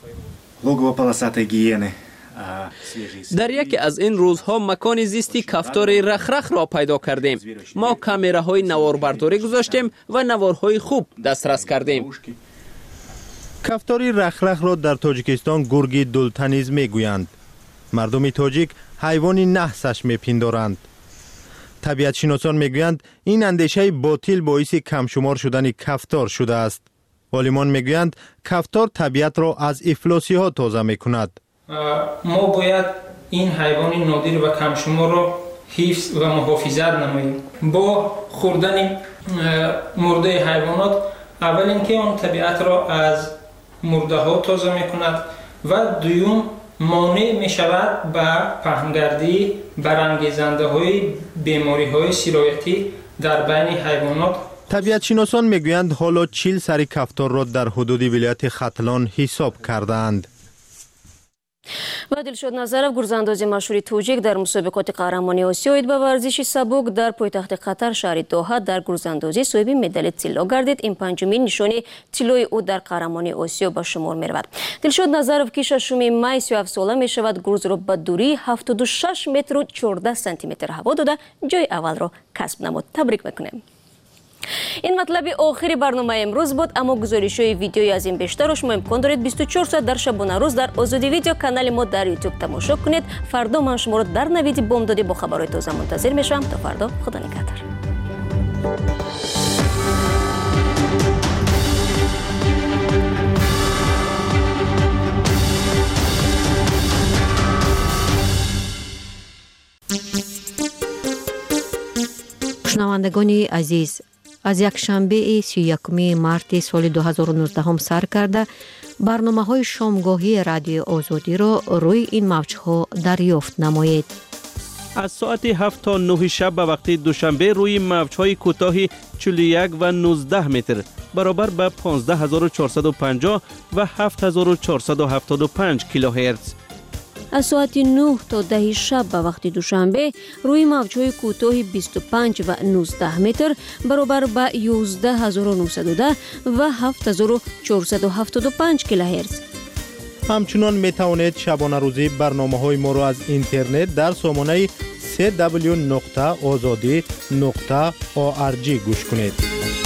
[SPEAKER 7] در یکی از این روزها مکان زیستی کفتار رخرخ را پیدا کردیم. ما کامراهای نواربرداری گذاشتیم و نوارهای خوب دسترس کردیم.
[SPEAKER 5] کفتاری رخرخ را در تاجیکستان گرگ دلتنیز میگویند. مردم تاجیک حیوانی نحسش میپندارند. طبیعت شناسان میگویند این اندیشه باطل باعث کم شمار شدن کفتار شده است. عالمان میگویند کفتار طبیعت را از افلاسی ها تازه میکند.
[SPEAKER 18] ما باید این حیوان نادر و کم شمار را حفظ و محافظت نماییم. با خوردن مرده حیوانات اول اینکه آن طبیعت را از مرده ها تازه میکند و دوم مانع می شود به پهنگردی برانگیزنده های بیماری های سرایتی در بین حیوانات.
[SPEAKER 5] طبیعت شناسان میگویند حالا 40 سری کفتار را در حدود ولایت ختلان حساب کردند.
[SPEAKER 1] و دلشاد نظرов گرزانداز مشهور تاجیک در مسابقات قهرمانی آسیا به ورزش سبک در پایتخت قطر شهر دوحه در گرزاندازی صاحب مدال طلا گردید. این پنجمین نشانی طلای او در قهرمانی آسیا به شمار میرود. دلشاد نظرов که 6 می 37 ساله می شود گرز را به دوری 76 متر و 14 سانتی متر هوا داده جای اول را کسب نمود. تبریک میکنیم. این مطلب آخری برنامه امروز بود. اما گزارش های ویدیویی از این بیشتر را شما امکان دارید 24 ساعت در شبانه روز در آزادی ویدیو کانال ما در یوتیوب تماشا کنید. فردا من شما را در نوید بامدادی با خبرهای تازه منتظر میشم. تا فردا، خدا نگهدار.
[SPEAKER 24] شنوندگان عزیز، از یک شنبه 31 مارت سال 2019 سر کرده برنامه‌های شامگاهی رادیو آزادی را روی این موج‌ها دریافت نمایید.
[SPEAKER 6] از ساعت 7 تا 9 شب به وقت دوشنبه روی موج‌های کوتاه 41 و 19 متر برابر به 15450 و 7475 کیلوهرتز.
[SPEAKER 1] از ساعت 9 تا 10 شب به وقت دوشنبه روی موج‌های کوتاه 25 و 19 متر برابر به 11910 و 7475 کیلوهرتز.
[SPEAKER 5] همچنان می توانید شبانه روزی برنامه‌های ما را از اینترنت در سامانه www.azadi.org گوش کنید.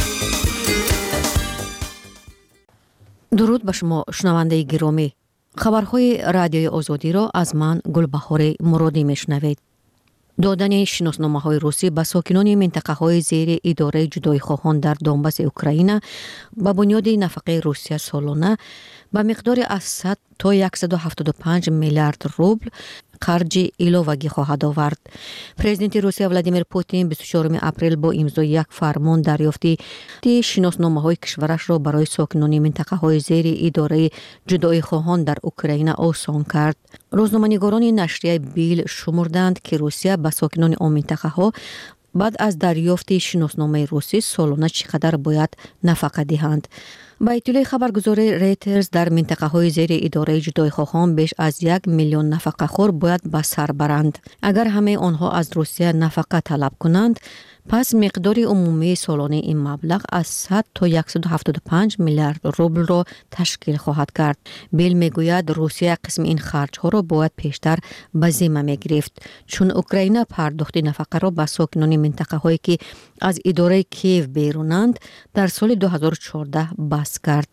[SPEAKER 24] درود به شما شنونده گرامی. خبرهای رادیوی آزادی را از من گلبهار مرادی میشنوید. دادن شناسنامه‌های روسی به ساکنان منطقه‌های زیر اداره جدایی‌خواهان در دونباس اوکراین با بنیاد نفقه روسیه سالانه با مقدار از 100 تا 175 میلیارد روبل خرج ایلوگی خواهد آورد. پرزیدنت روسیه ولادیمیر پوتین 24 اپریل با امضای یک فرمان دریافتی شناسنامه‌های کشورش را برای ساکنان منطقه‌های زیر اداره جدایی‌خواهان در اوکراین آسان کرد. روزنامه‌نگاران نشریه بیل شمردند که روسیه به ساکنان آن منطقه‌ها بعد از دریافت شناسنامه روسی سالانه چقدر باید نفقه دهند. با اطلاع خبرگزاری ریترز در منطقه‌های زیر اداره جدایی‌خواهان بیش از 1 میلیون نفقه خور باید به سر برند. اگر همه آنها از روسیه نفقه طلب کنند، پس مقدار عمومی سالانه این مبلغ از 100 تا 175 میلیارد روبل را تشکیل خواهد کرد. بیل میگوید روسیه قسم این خرج‌ها را باید پیشتر به ذمه میگرفت، چون اوکراین پرداخت نفقه را به ساکنان منطقه‌هایی که از اداره کیف بیرونند در سال 2014 بس کرد.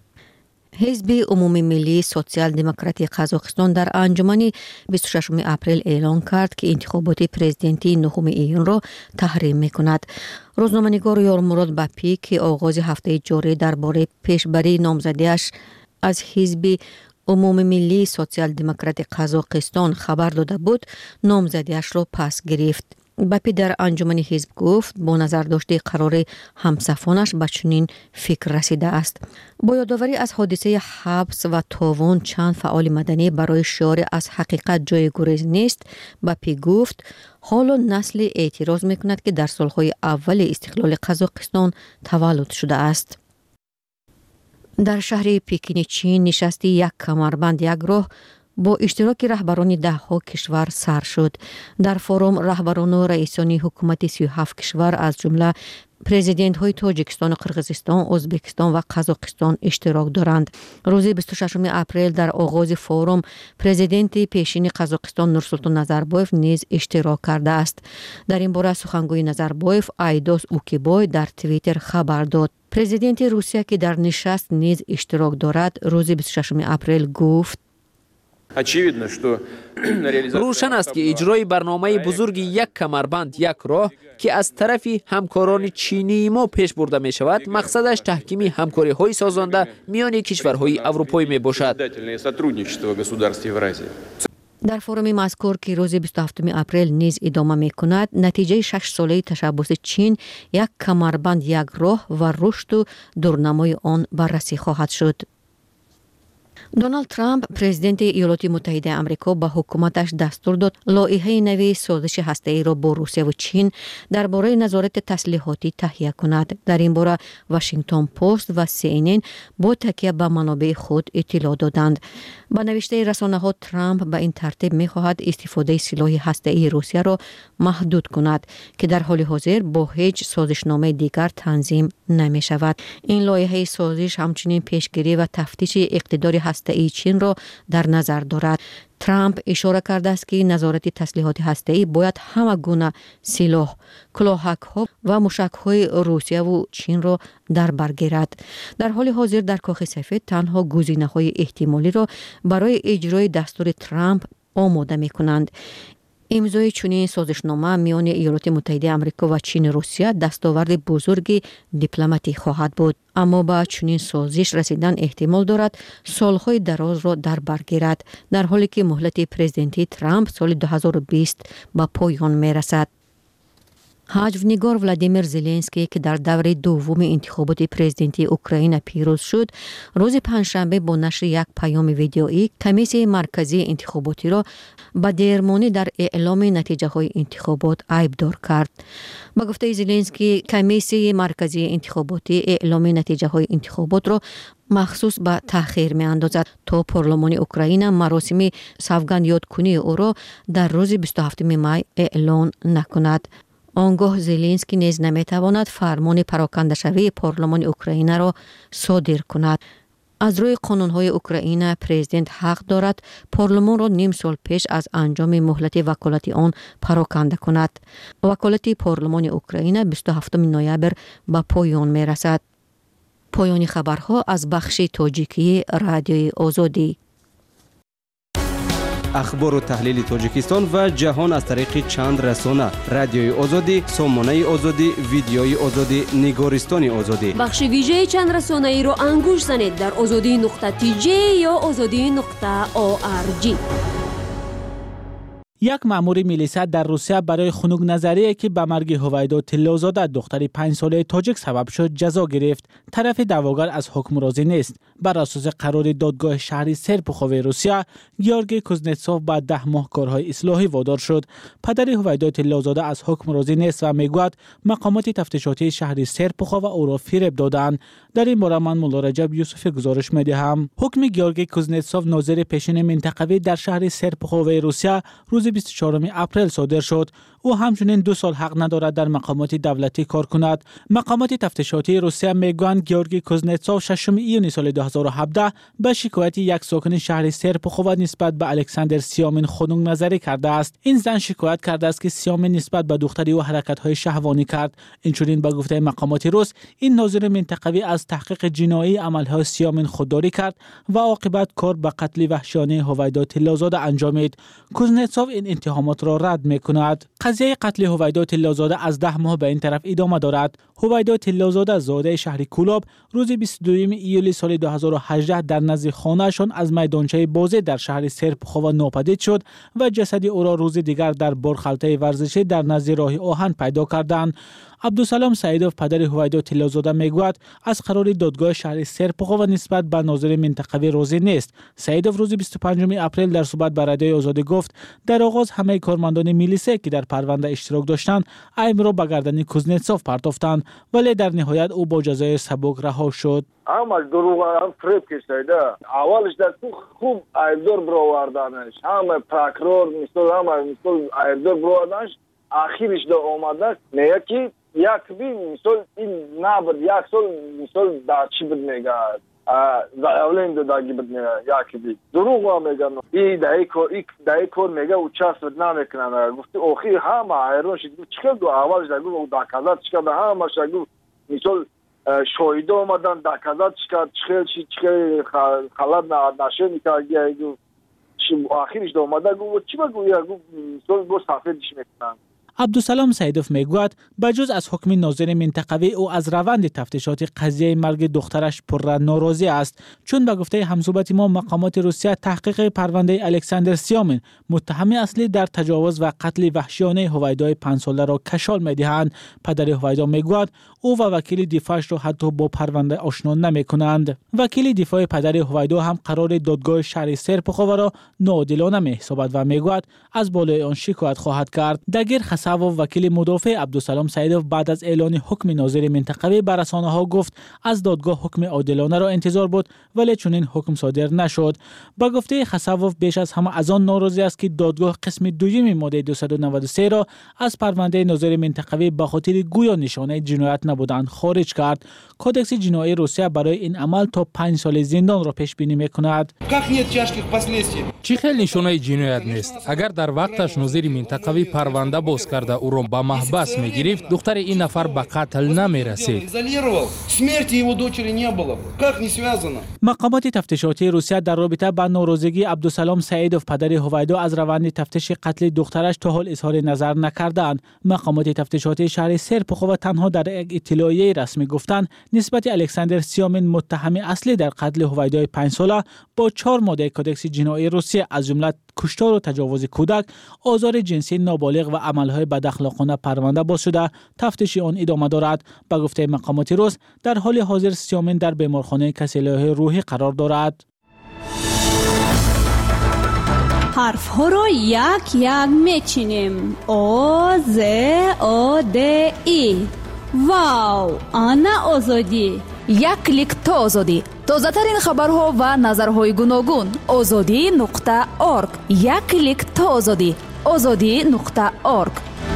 [SPEAKER 24] حزب عمومی ملی سوسیال دموکراتی قزاقستان در انجمن 26 اپریل اعلام کرد که انتخابات پرزیدنتی 9 ایون را تحریم می‌کند. روزنامه‌نگار یارمراد بپی که آغاز هفته جاری درباره پیشبری نامزدیش از حزب عمومی ملی سوسیال دموکراتی قزاقستان خبر داده بود، نامزدیش را پس گرفت. بپی در انجمن حزب گفت با نظر داشته قرار همصفانش به چنین فکر رسیده است. با یادآوری از حادثه حبس و تاوان چند فعال مدنی برای شعار از حقیقت جای گریز نیست، بپی گفت حالا نسل اعتراض میکند که در سالهای اول استقلال قزاقستان تولد شده است. در شهر پکین چین نشستی یک کمربند یک راه با اشتراک رهبران 10 کشور سر شد. در فورم رهبران و رئیسان حکومت 37 کشور از جمله پرزیدنت های تاجیکستان و قرقیزستان، ازبکستان و قزاقستان اشتراک دارند. روز 26 اپریل در آغاز فورم پرزیدنت پیشین قزاقستان نورسولطان نظربایف نیز اشتراک کرده است. در این باره سخنگوی نظربایف ایداس اوکیبای در توییتر خبر داد. پرزیدنت روسیه که در نشست نیز اشتراک دارد روز 26 اپریل گفت
[SPEAKER 7] روشن است که اجرای برنامه بزرگ یک کمربند یک راه که از طرف همکاران چینی ما پیش برده می شود مقصدش تحکیم همکاری های سازنده میان کشورهای اروپایی می باشد.
[SPEAKER 24] در فورم مذکور که روز 27 اپریل نیز ادامه می کند، نتیجه 6 ساله تشبث چین یک کمربند یک راه و رشد و دورنمای آن بررسی خواهد شد. دونالد ترامپ پرزیدنت ایالات متحده آمریکا به حکومتش دستور داد لایحه نوی سازش هسته‌ای را با روسیه و چین درباره نظارت تسلیحاتی تهیه کند. در این باره واشنگتن پست و CNN با تکیه به منابع خود اطلاع دادند. با نوشته رسانه‌ها ترامپ به این ترتیب می‌خواهد استفاده سلاح هسته‌ای روسیه را محدود کند که در حال حاضر با هیچ سازشنامه دیگر تنظیم نمی‌شود. این لایحه سازش همچنین پیشگیری و تفتیش اقتدار هسته‌ای چین را در نظر دارد. ترامپ اشاره کرده است که نظارت تسلیحات هسته‌ای باید همه گونه سلاح، کلاهک‌ها و موشک‌های روسیه و چین را در بر گیرد. در حال حاضر در کاخ سفید تنها گزینه‌های احتمالی را برای اجرای دستور ترامپ آماده می‌کنند. امضای چنین سازشنامه میان ایالات متحده آمریکا و چین و روسیه دستاورد بزرگ دیپلماتی خواهد بود، اما با چنین سازش رسیدن احتمال دارد سالهای دراز را در بر گیرد، در حالی که مهلت پرزیدنتی ترامپ سال 2020 به پایان می رسد. حجو‌نگار ولادیمیر زلنسکی که در دوره دوم انتخابات پرزیدنتی اوکراین پیروز شد، روز پنجشنبه با نشر یک پیام ویدیویی کمیسیون مرکزی انتخاباتی را به دیرمانی در اعلام نتیجه های انتخابات عیبدار کرد. با گفته زلنسکی، کمیسیون مرکزی انتخاباتی اعلام نتیجه های انتخابات را مخصوص به تأخیر می اندازد تا پارلمان اوکراین مراسم سوگند یادکنی او را در روز 27 می اعلان نکند. آنگاه زلنسکی نیز نمیتواند فرمان پراکنده شوی پارلمان اوکراین را صادر کند. از روی قانون‌های اوکراین پرزیدنت حق دارد پارلمان را نیم سال پیش از انجام مهلت وکالت آن پراکنده کند. وکالت پارلمان اوکراین 27 نوامبر به پایان می‌رسد. پایان خبرها از بخش تاجیکی رادیوی آزادی.
[SPEAKER 6] اخبار و تحلیل تاجیکستان و جهان از طریق چند رسانه: رادیوی آزادی، سامانه آزادی، ویدیوی آزادی، نگارستان آزادی.
[SPEAKER 1] بخش ویژه چند رسانه ای را انگوش زنید در azadi.tj یا azadi.org.
[SPEAKER 13] یک مأمور میلیسا در روسیه برای خنک نظریه که به مرگ هویدا تلوزاده دختری 5 ساله تاجیک سبب شد جزا گرفت. طرف دعواگر از حکم راضی نیست. بر اساس قرار دادگاه شهری سرپخوو روسیه، گیورگی کوزنتسوف بعد 10 ماه کارهای اصلاحی وادار شد. پدر هویدا تلوزاده از حکم راضی نیست و میگوید مقامات تفتیشاتی شهری سرپخوو او را فریب دادند. در این باره من مولا رجب یوسفی گزارش میدهم. حکم گیورگی کوزنتسوف ناظر پیشین منطقوی در شهر سرپخوو روسیه روز 24 اپریل صادر شد. او همچنین 2 سال حق ندارد در مقامات دولتی کار کند. مقامات تفتیشاتی روسیه میگویند گیورگی کوزنتسوف 6 ایون سال 2017 به شکایت یک ساکن شهر سرپخوو نسبت به الکساندر سیامین خنک نظری کرده است. این زن شکایت کرده است که سیامین نسبت به دختری او حرکت‌های شهوانی کرد. اینچنین به گفته مقامات روس، این ناظر منطقوی از تحقیق جنایی عمل‌های سیامین خودداری کرد و عاقبت کار به قتل وحشیانه هویدا تلوزاده انجامید. کوزنتسوف این اتهامات را رد می‌کند. قضیه قتل هویدا تلوزاده از 10 ماه به این طرف ادامه دارد. هویدا تلوزاده زاده شهر کولاب روز 22 ایول سال 2018 در نزد خانه‌شان از میدانچه بازی در شهر سرپخوو ناپدید شد و جسد او را روز دیگر در بارخلطه ورزشی در نزد راه آهن پیدا کردند. عبدالسلام سعیدوف پدر هویدا تلوزاده میگوید از قرار دادگاه شهر سرپخوو نسبت به ناظر منطقوی راضی نیست. سعیدوف روز 25 اپریل در صحبت با رادیوی آزادی گفت در آغاز همه کارمندان میلیسه که در پرونده اشتراک داشتند عیب را به گردن کوزنتسوف پرداختند، ولی در نهایت او با جزای سبک رها شد.
[SPEAKER 2] همش دروغ فریب کشیده. اولش در خوب عیبدار برآوردنش، همه پروکرور مثل عیبدار برآوردنش، آخرش در آمده میگه که یک بی مثل این نبود، یک سال مثل در چی بود میگه زایولین دادگی بود میگه یک بی دروغ هم میگه این دهی کار میگه او چست بود نمیکنه. گفتی آخی همه ایران شد چکل دو اولش در گفت او دکازات چکل به همه شد گفت مثل شایده آمدن دکازات چکل خلط نشه میکرد آخرش در آمده گفت چی بگویه مثل گفت سفیدش میکنن.
[SPEAKER 13] عبدالسلام سعیدوف میگوید بجز از حکم ناظر منطقوی او از روند تفتیشات قضیه مرگ دخترش پر ناراضی است، چون به گفته همصحبت ما مقامات روسیه تحقیق پرونده الکساندر سیامین متهم اصلی در تجاوز و قتل وحشیانه هویدای 5 ساله را کشال میدهند. پدر هویدا میگوید او و وکیل دفاعش را حتی با پرونده آشنا نمیکنند. وکیل دفاع پدر هویدا هم قرار دادگاه شهر سرپخوو را ناعادلانه میحسابد و میگوید از بالای آن شکایت خواهد کرد. دگیر و وکیل مدافع عبدالسلام سعیدوف بعد از اعلان حکم ناظر منطقوی بر رسانه‌ها گفت از دادگاه حکم عادلانه را انتظار بود، ولی چنین حکم صادر نشد. با گفته خسوف بیش از همه از آن ناراضی است که دادگاه قسم دوم ماده 293 را از پرونده ناظر منطقوی به خاطر گویا نشانه جنایت نبودن خارج کرد. کدکس جنایی روسیه برای این عمل تا 5 سال زندان را پیش بینی می‌کند.
[SPEAKER 15] چی خیلی نشانه جنایت نیست. اگر در وقتش ناظر منطقوی پرونده باز کرده او را به محبس می‌گرفت، دختر این نفر به قتل نمی‌رسید.
[SPEAKER 13] مقامات تفتیشاتی روسیه در رابطه با ناراضگی عبدالسلام سعیدوف پدر هویدا از روند تفتیش قتل دخترش تا حال اظهار نظر نکردند. مقامات تفتیشاتی شهر سرپخوو تنها در یک اطلاعیه رسمی گفتند نسبت الکساندر سیامین متهم اصلی در قتل هویدای 5 ساله با 4 ماده کدکس جنایی روسیه از جمله کشتار و تجاوز کودک، آزار جنسی نابالغ و عملهای بداخلاقانه پرونده باز شده. تفتیش آن ادامه دارد. به گفته مقامات روس، در حال حاضر سیامین در بیمارخانه کسیله‌های روحی قرار دارد.
[SPEAKER 19] حرف ها را یک یک میچینیم. آ ز آ د ای. واو، آنا آزادی.
[SPEAKER 23] یک کلیک تا آزادی. تازه ترین خبرها و نظرهای گوناگون. azadi.org. یک کلیک تا آزادی. azadi.org.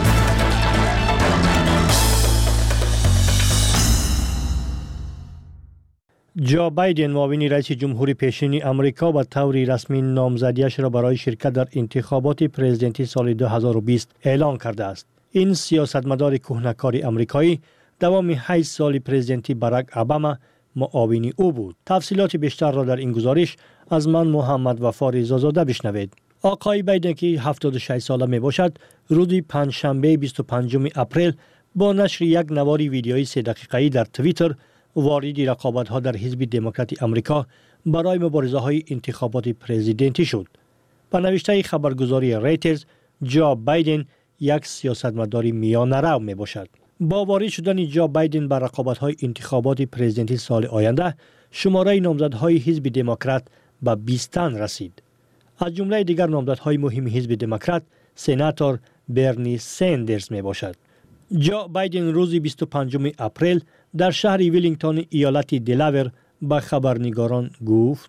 [SPEAKER 20] جو بایدن معاون رئیس جمهوری پیشین آمریکا به طور رسمی نامزدیش را برای شرکت در انتخابات پرزیدنتی سال 2020 اعلام کرده است. این سیاستمدار کهنه‌کار آمریکایی دوام 8 سال پرزیدنتی باراک اوباما معاون او بود. تفصیلات بیشتر را در این گزارش از من محمد وفا رضازاده بشنوید. آقای بایدن که 76 ساله می باشد، روز پنجشنبه 25 اپریل با نشر یک نوار ویدیویی 3 دقیقه‌ای در توییتر وارد رقابت‌ها در حزب دموکرات آمریکا برای مبارزه‌های انتخابات پرزیدنتی شد. با نوشته خبرگزاری ریترز، جو بایدن یک سیاستمدار میانه‌رو می باشد. با وارد شدن جو بایدن به رقابت‌های انتخابات پرزیدنتی سال آینده، شماره نامزدهای حزب دموکرات به 20 تن رسید. از جمله دیگر نامزدهای مهم حزب دموکرات، سناتور برنی سندرز می باشد. جو بایدن روز 25 اپریل در شهر ویلینگتون ایالت دلاور به خبرنگاران گفت: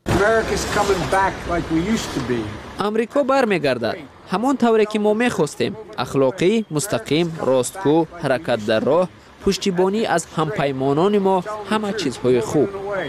[SPEAKER 7] امریکا برمیگردد همان طوری که ما می‌خواستیم، اخلاقی، مستقیم، راستگو، حرکت در راه، پشتیبانی از همپیمانان ما، همه چیزهای خوب.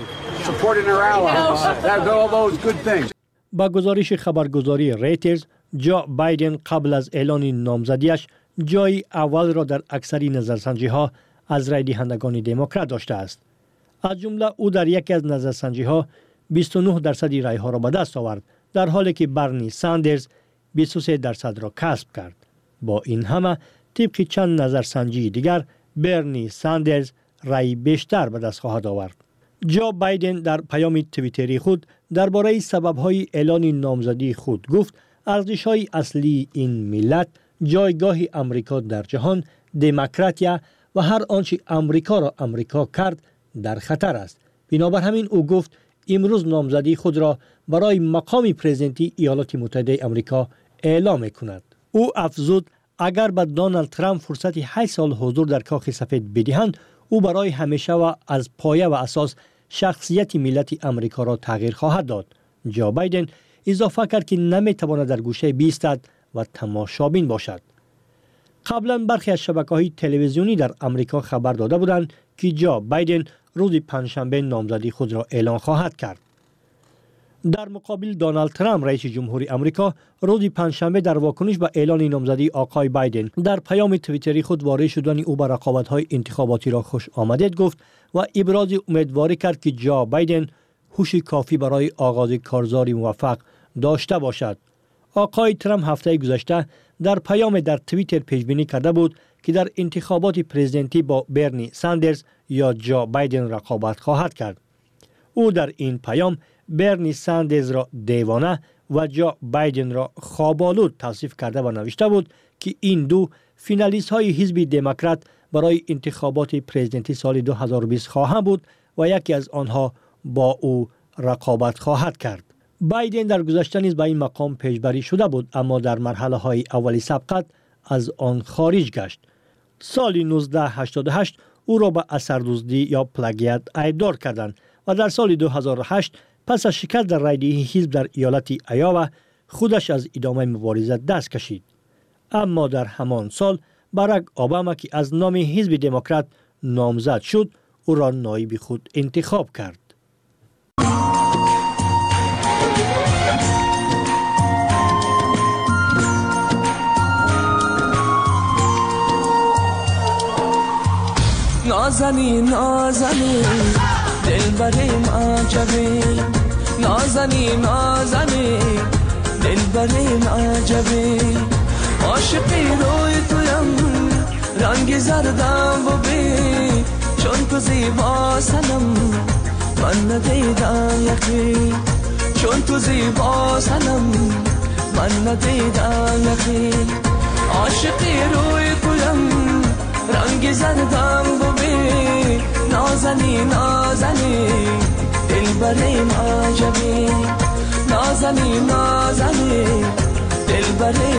[SPEAKER 20] با گزارش خبرگزاری ریترز، جو بایدن قبل از اعلان نامزدیش جای اول را در اکثر نظرسنجی‌ها از رای دهندگان دموکرات داشته است. از جمله او در یکی از نظرسنجی‌ها 29% رای‌ها را به دست آورد، در حالی که برنی ساندرز 23% را کسب کرد. با این همه طبق چند نظرسنجی دیگر برنی ساندرز رای بیشتر به دست خواهد آورد. جو بایدن در پیام توییتری خود درباره سبب‌های اعلان نامزدی خود گفت: ارزش‌های اصلی این ملت، جایگاه امریکا در جهان، دموکراتیا و هر آنچه امریکا را امریکا کرد در خطر است. بنابر همین او گفت امروز نامزدی خود را برای مقام پرزیدنتی ایالات متحده آمریکا اعلام می‌کند. او افزود اگر به دونالد ترامپ فرصت 8 سال حضور در کاخ سفید بدهند، او برای همیشه و از پایه و اساس شخصیت ملت امریکا را تغییر خواهد داد. جو بایدن اضافه کرد که نمی‌تواند در گوشه بایستد و تماشابین باشد. قبلا برخی از شبکه‌های تلویزیونی در آمریکا خبر داده بودند که جو بایدن روز پنجشنبه نامزدی خود را اعلان خواهد کرد. در مقابل دونالد ترامپ رئیس جمهوری آمریکا روز پنجشنبه در واکنش به اعلان نامزدی آقای بایدن در پیام توییتری خود وارد شدن او به رقابت‌های انتخاباتی را خوش آمدید گفت و ابراز امیدواری کرد که جو بایدن هوش کافی برای آغاز کارزاری موفق داشته باشد. آقای ترامپ هفته گذشته در پیام در توییتر پیشبینی کرده بود که در انتخابات پرزیدنتی با برنی ساندرز یا جو بایدن رقابت خواهد کرد. او در این پیام برنی ساندرز را دیوانه و جو بایدن را خواب‌آلود توصیف کرده و نوشته بود که این دو فینالیست های حزب دموکرات برای انتخابات پرزیدنتی سال 2020 خواهند بود و یکی از آنها با او رقابت خواهد کرد. بایدن در گذشته نیز به این مقام پیشبری شده بود، اما در مرحله های اولی سبقت از آن خارج گشت. سال 1988 او را به اثردزدی یا پلاگیات ایبدار کردند و در سال 2008 پس از شکست در رایدهی حزب در ایالت ایاوا خودش از ادامه مبارزه دست کشید. اما در همان سال باراک اوباما که از نام حزب دموکرات نامزد شد، او را نایب خود انتخاب کرد.
[SPEAKER 21] نازنین نازنین دلبریم عجبی، نازنین نازنین دلبریم عجبی، عاشقی روی تویم رنگ زردم و بی، چون تو زیبا سنم من ندیدم یقین، چون تو زیبا سنم من ندیدم یقین عاشقی روی کلم رنگ زردم ببین نازنی نازنی دل بریم عجبی نازنی نازنی دل بریم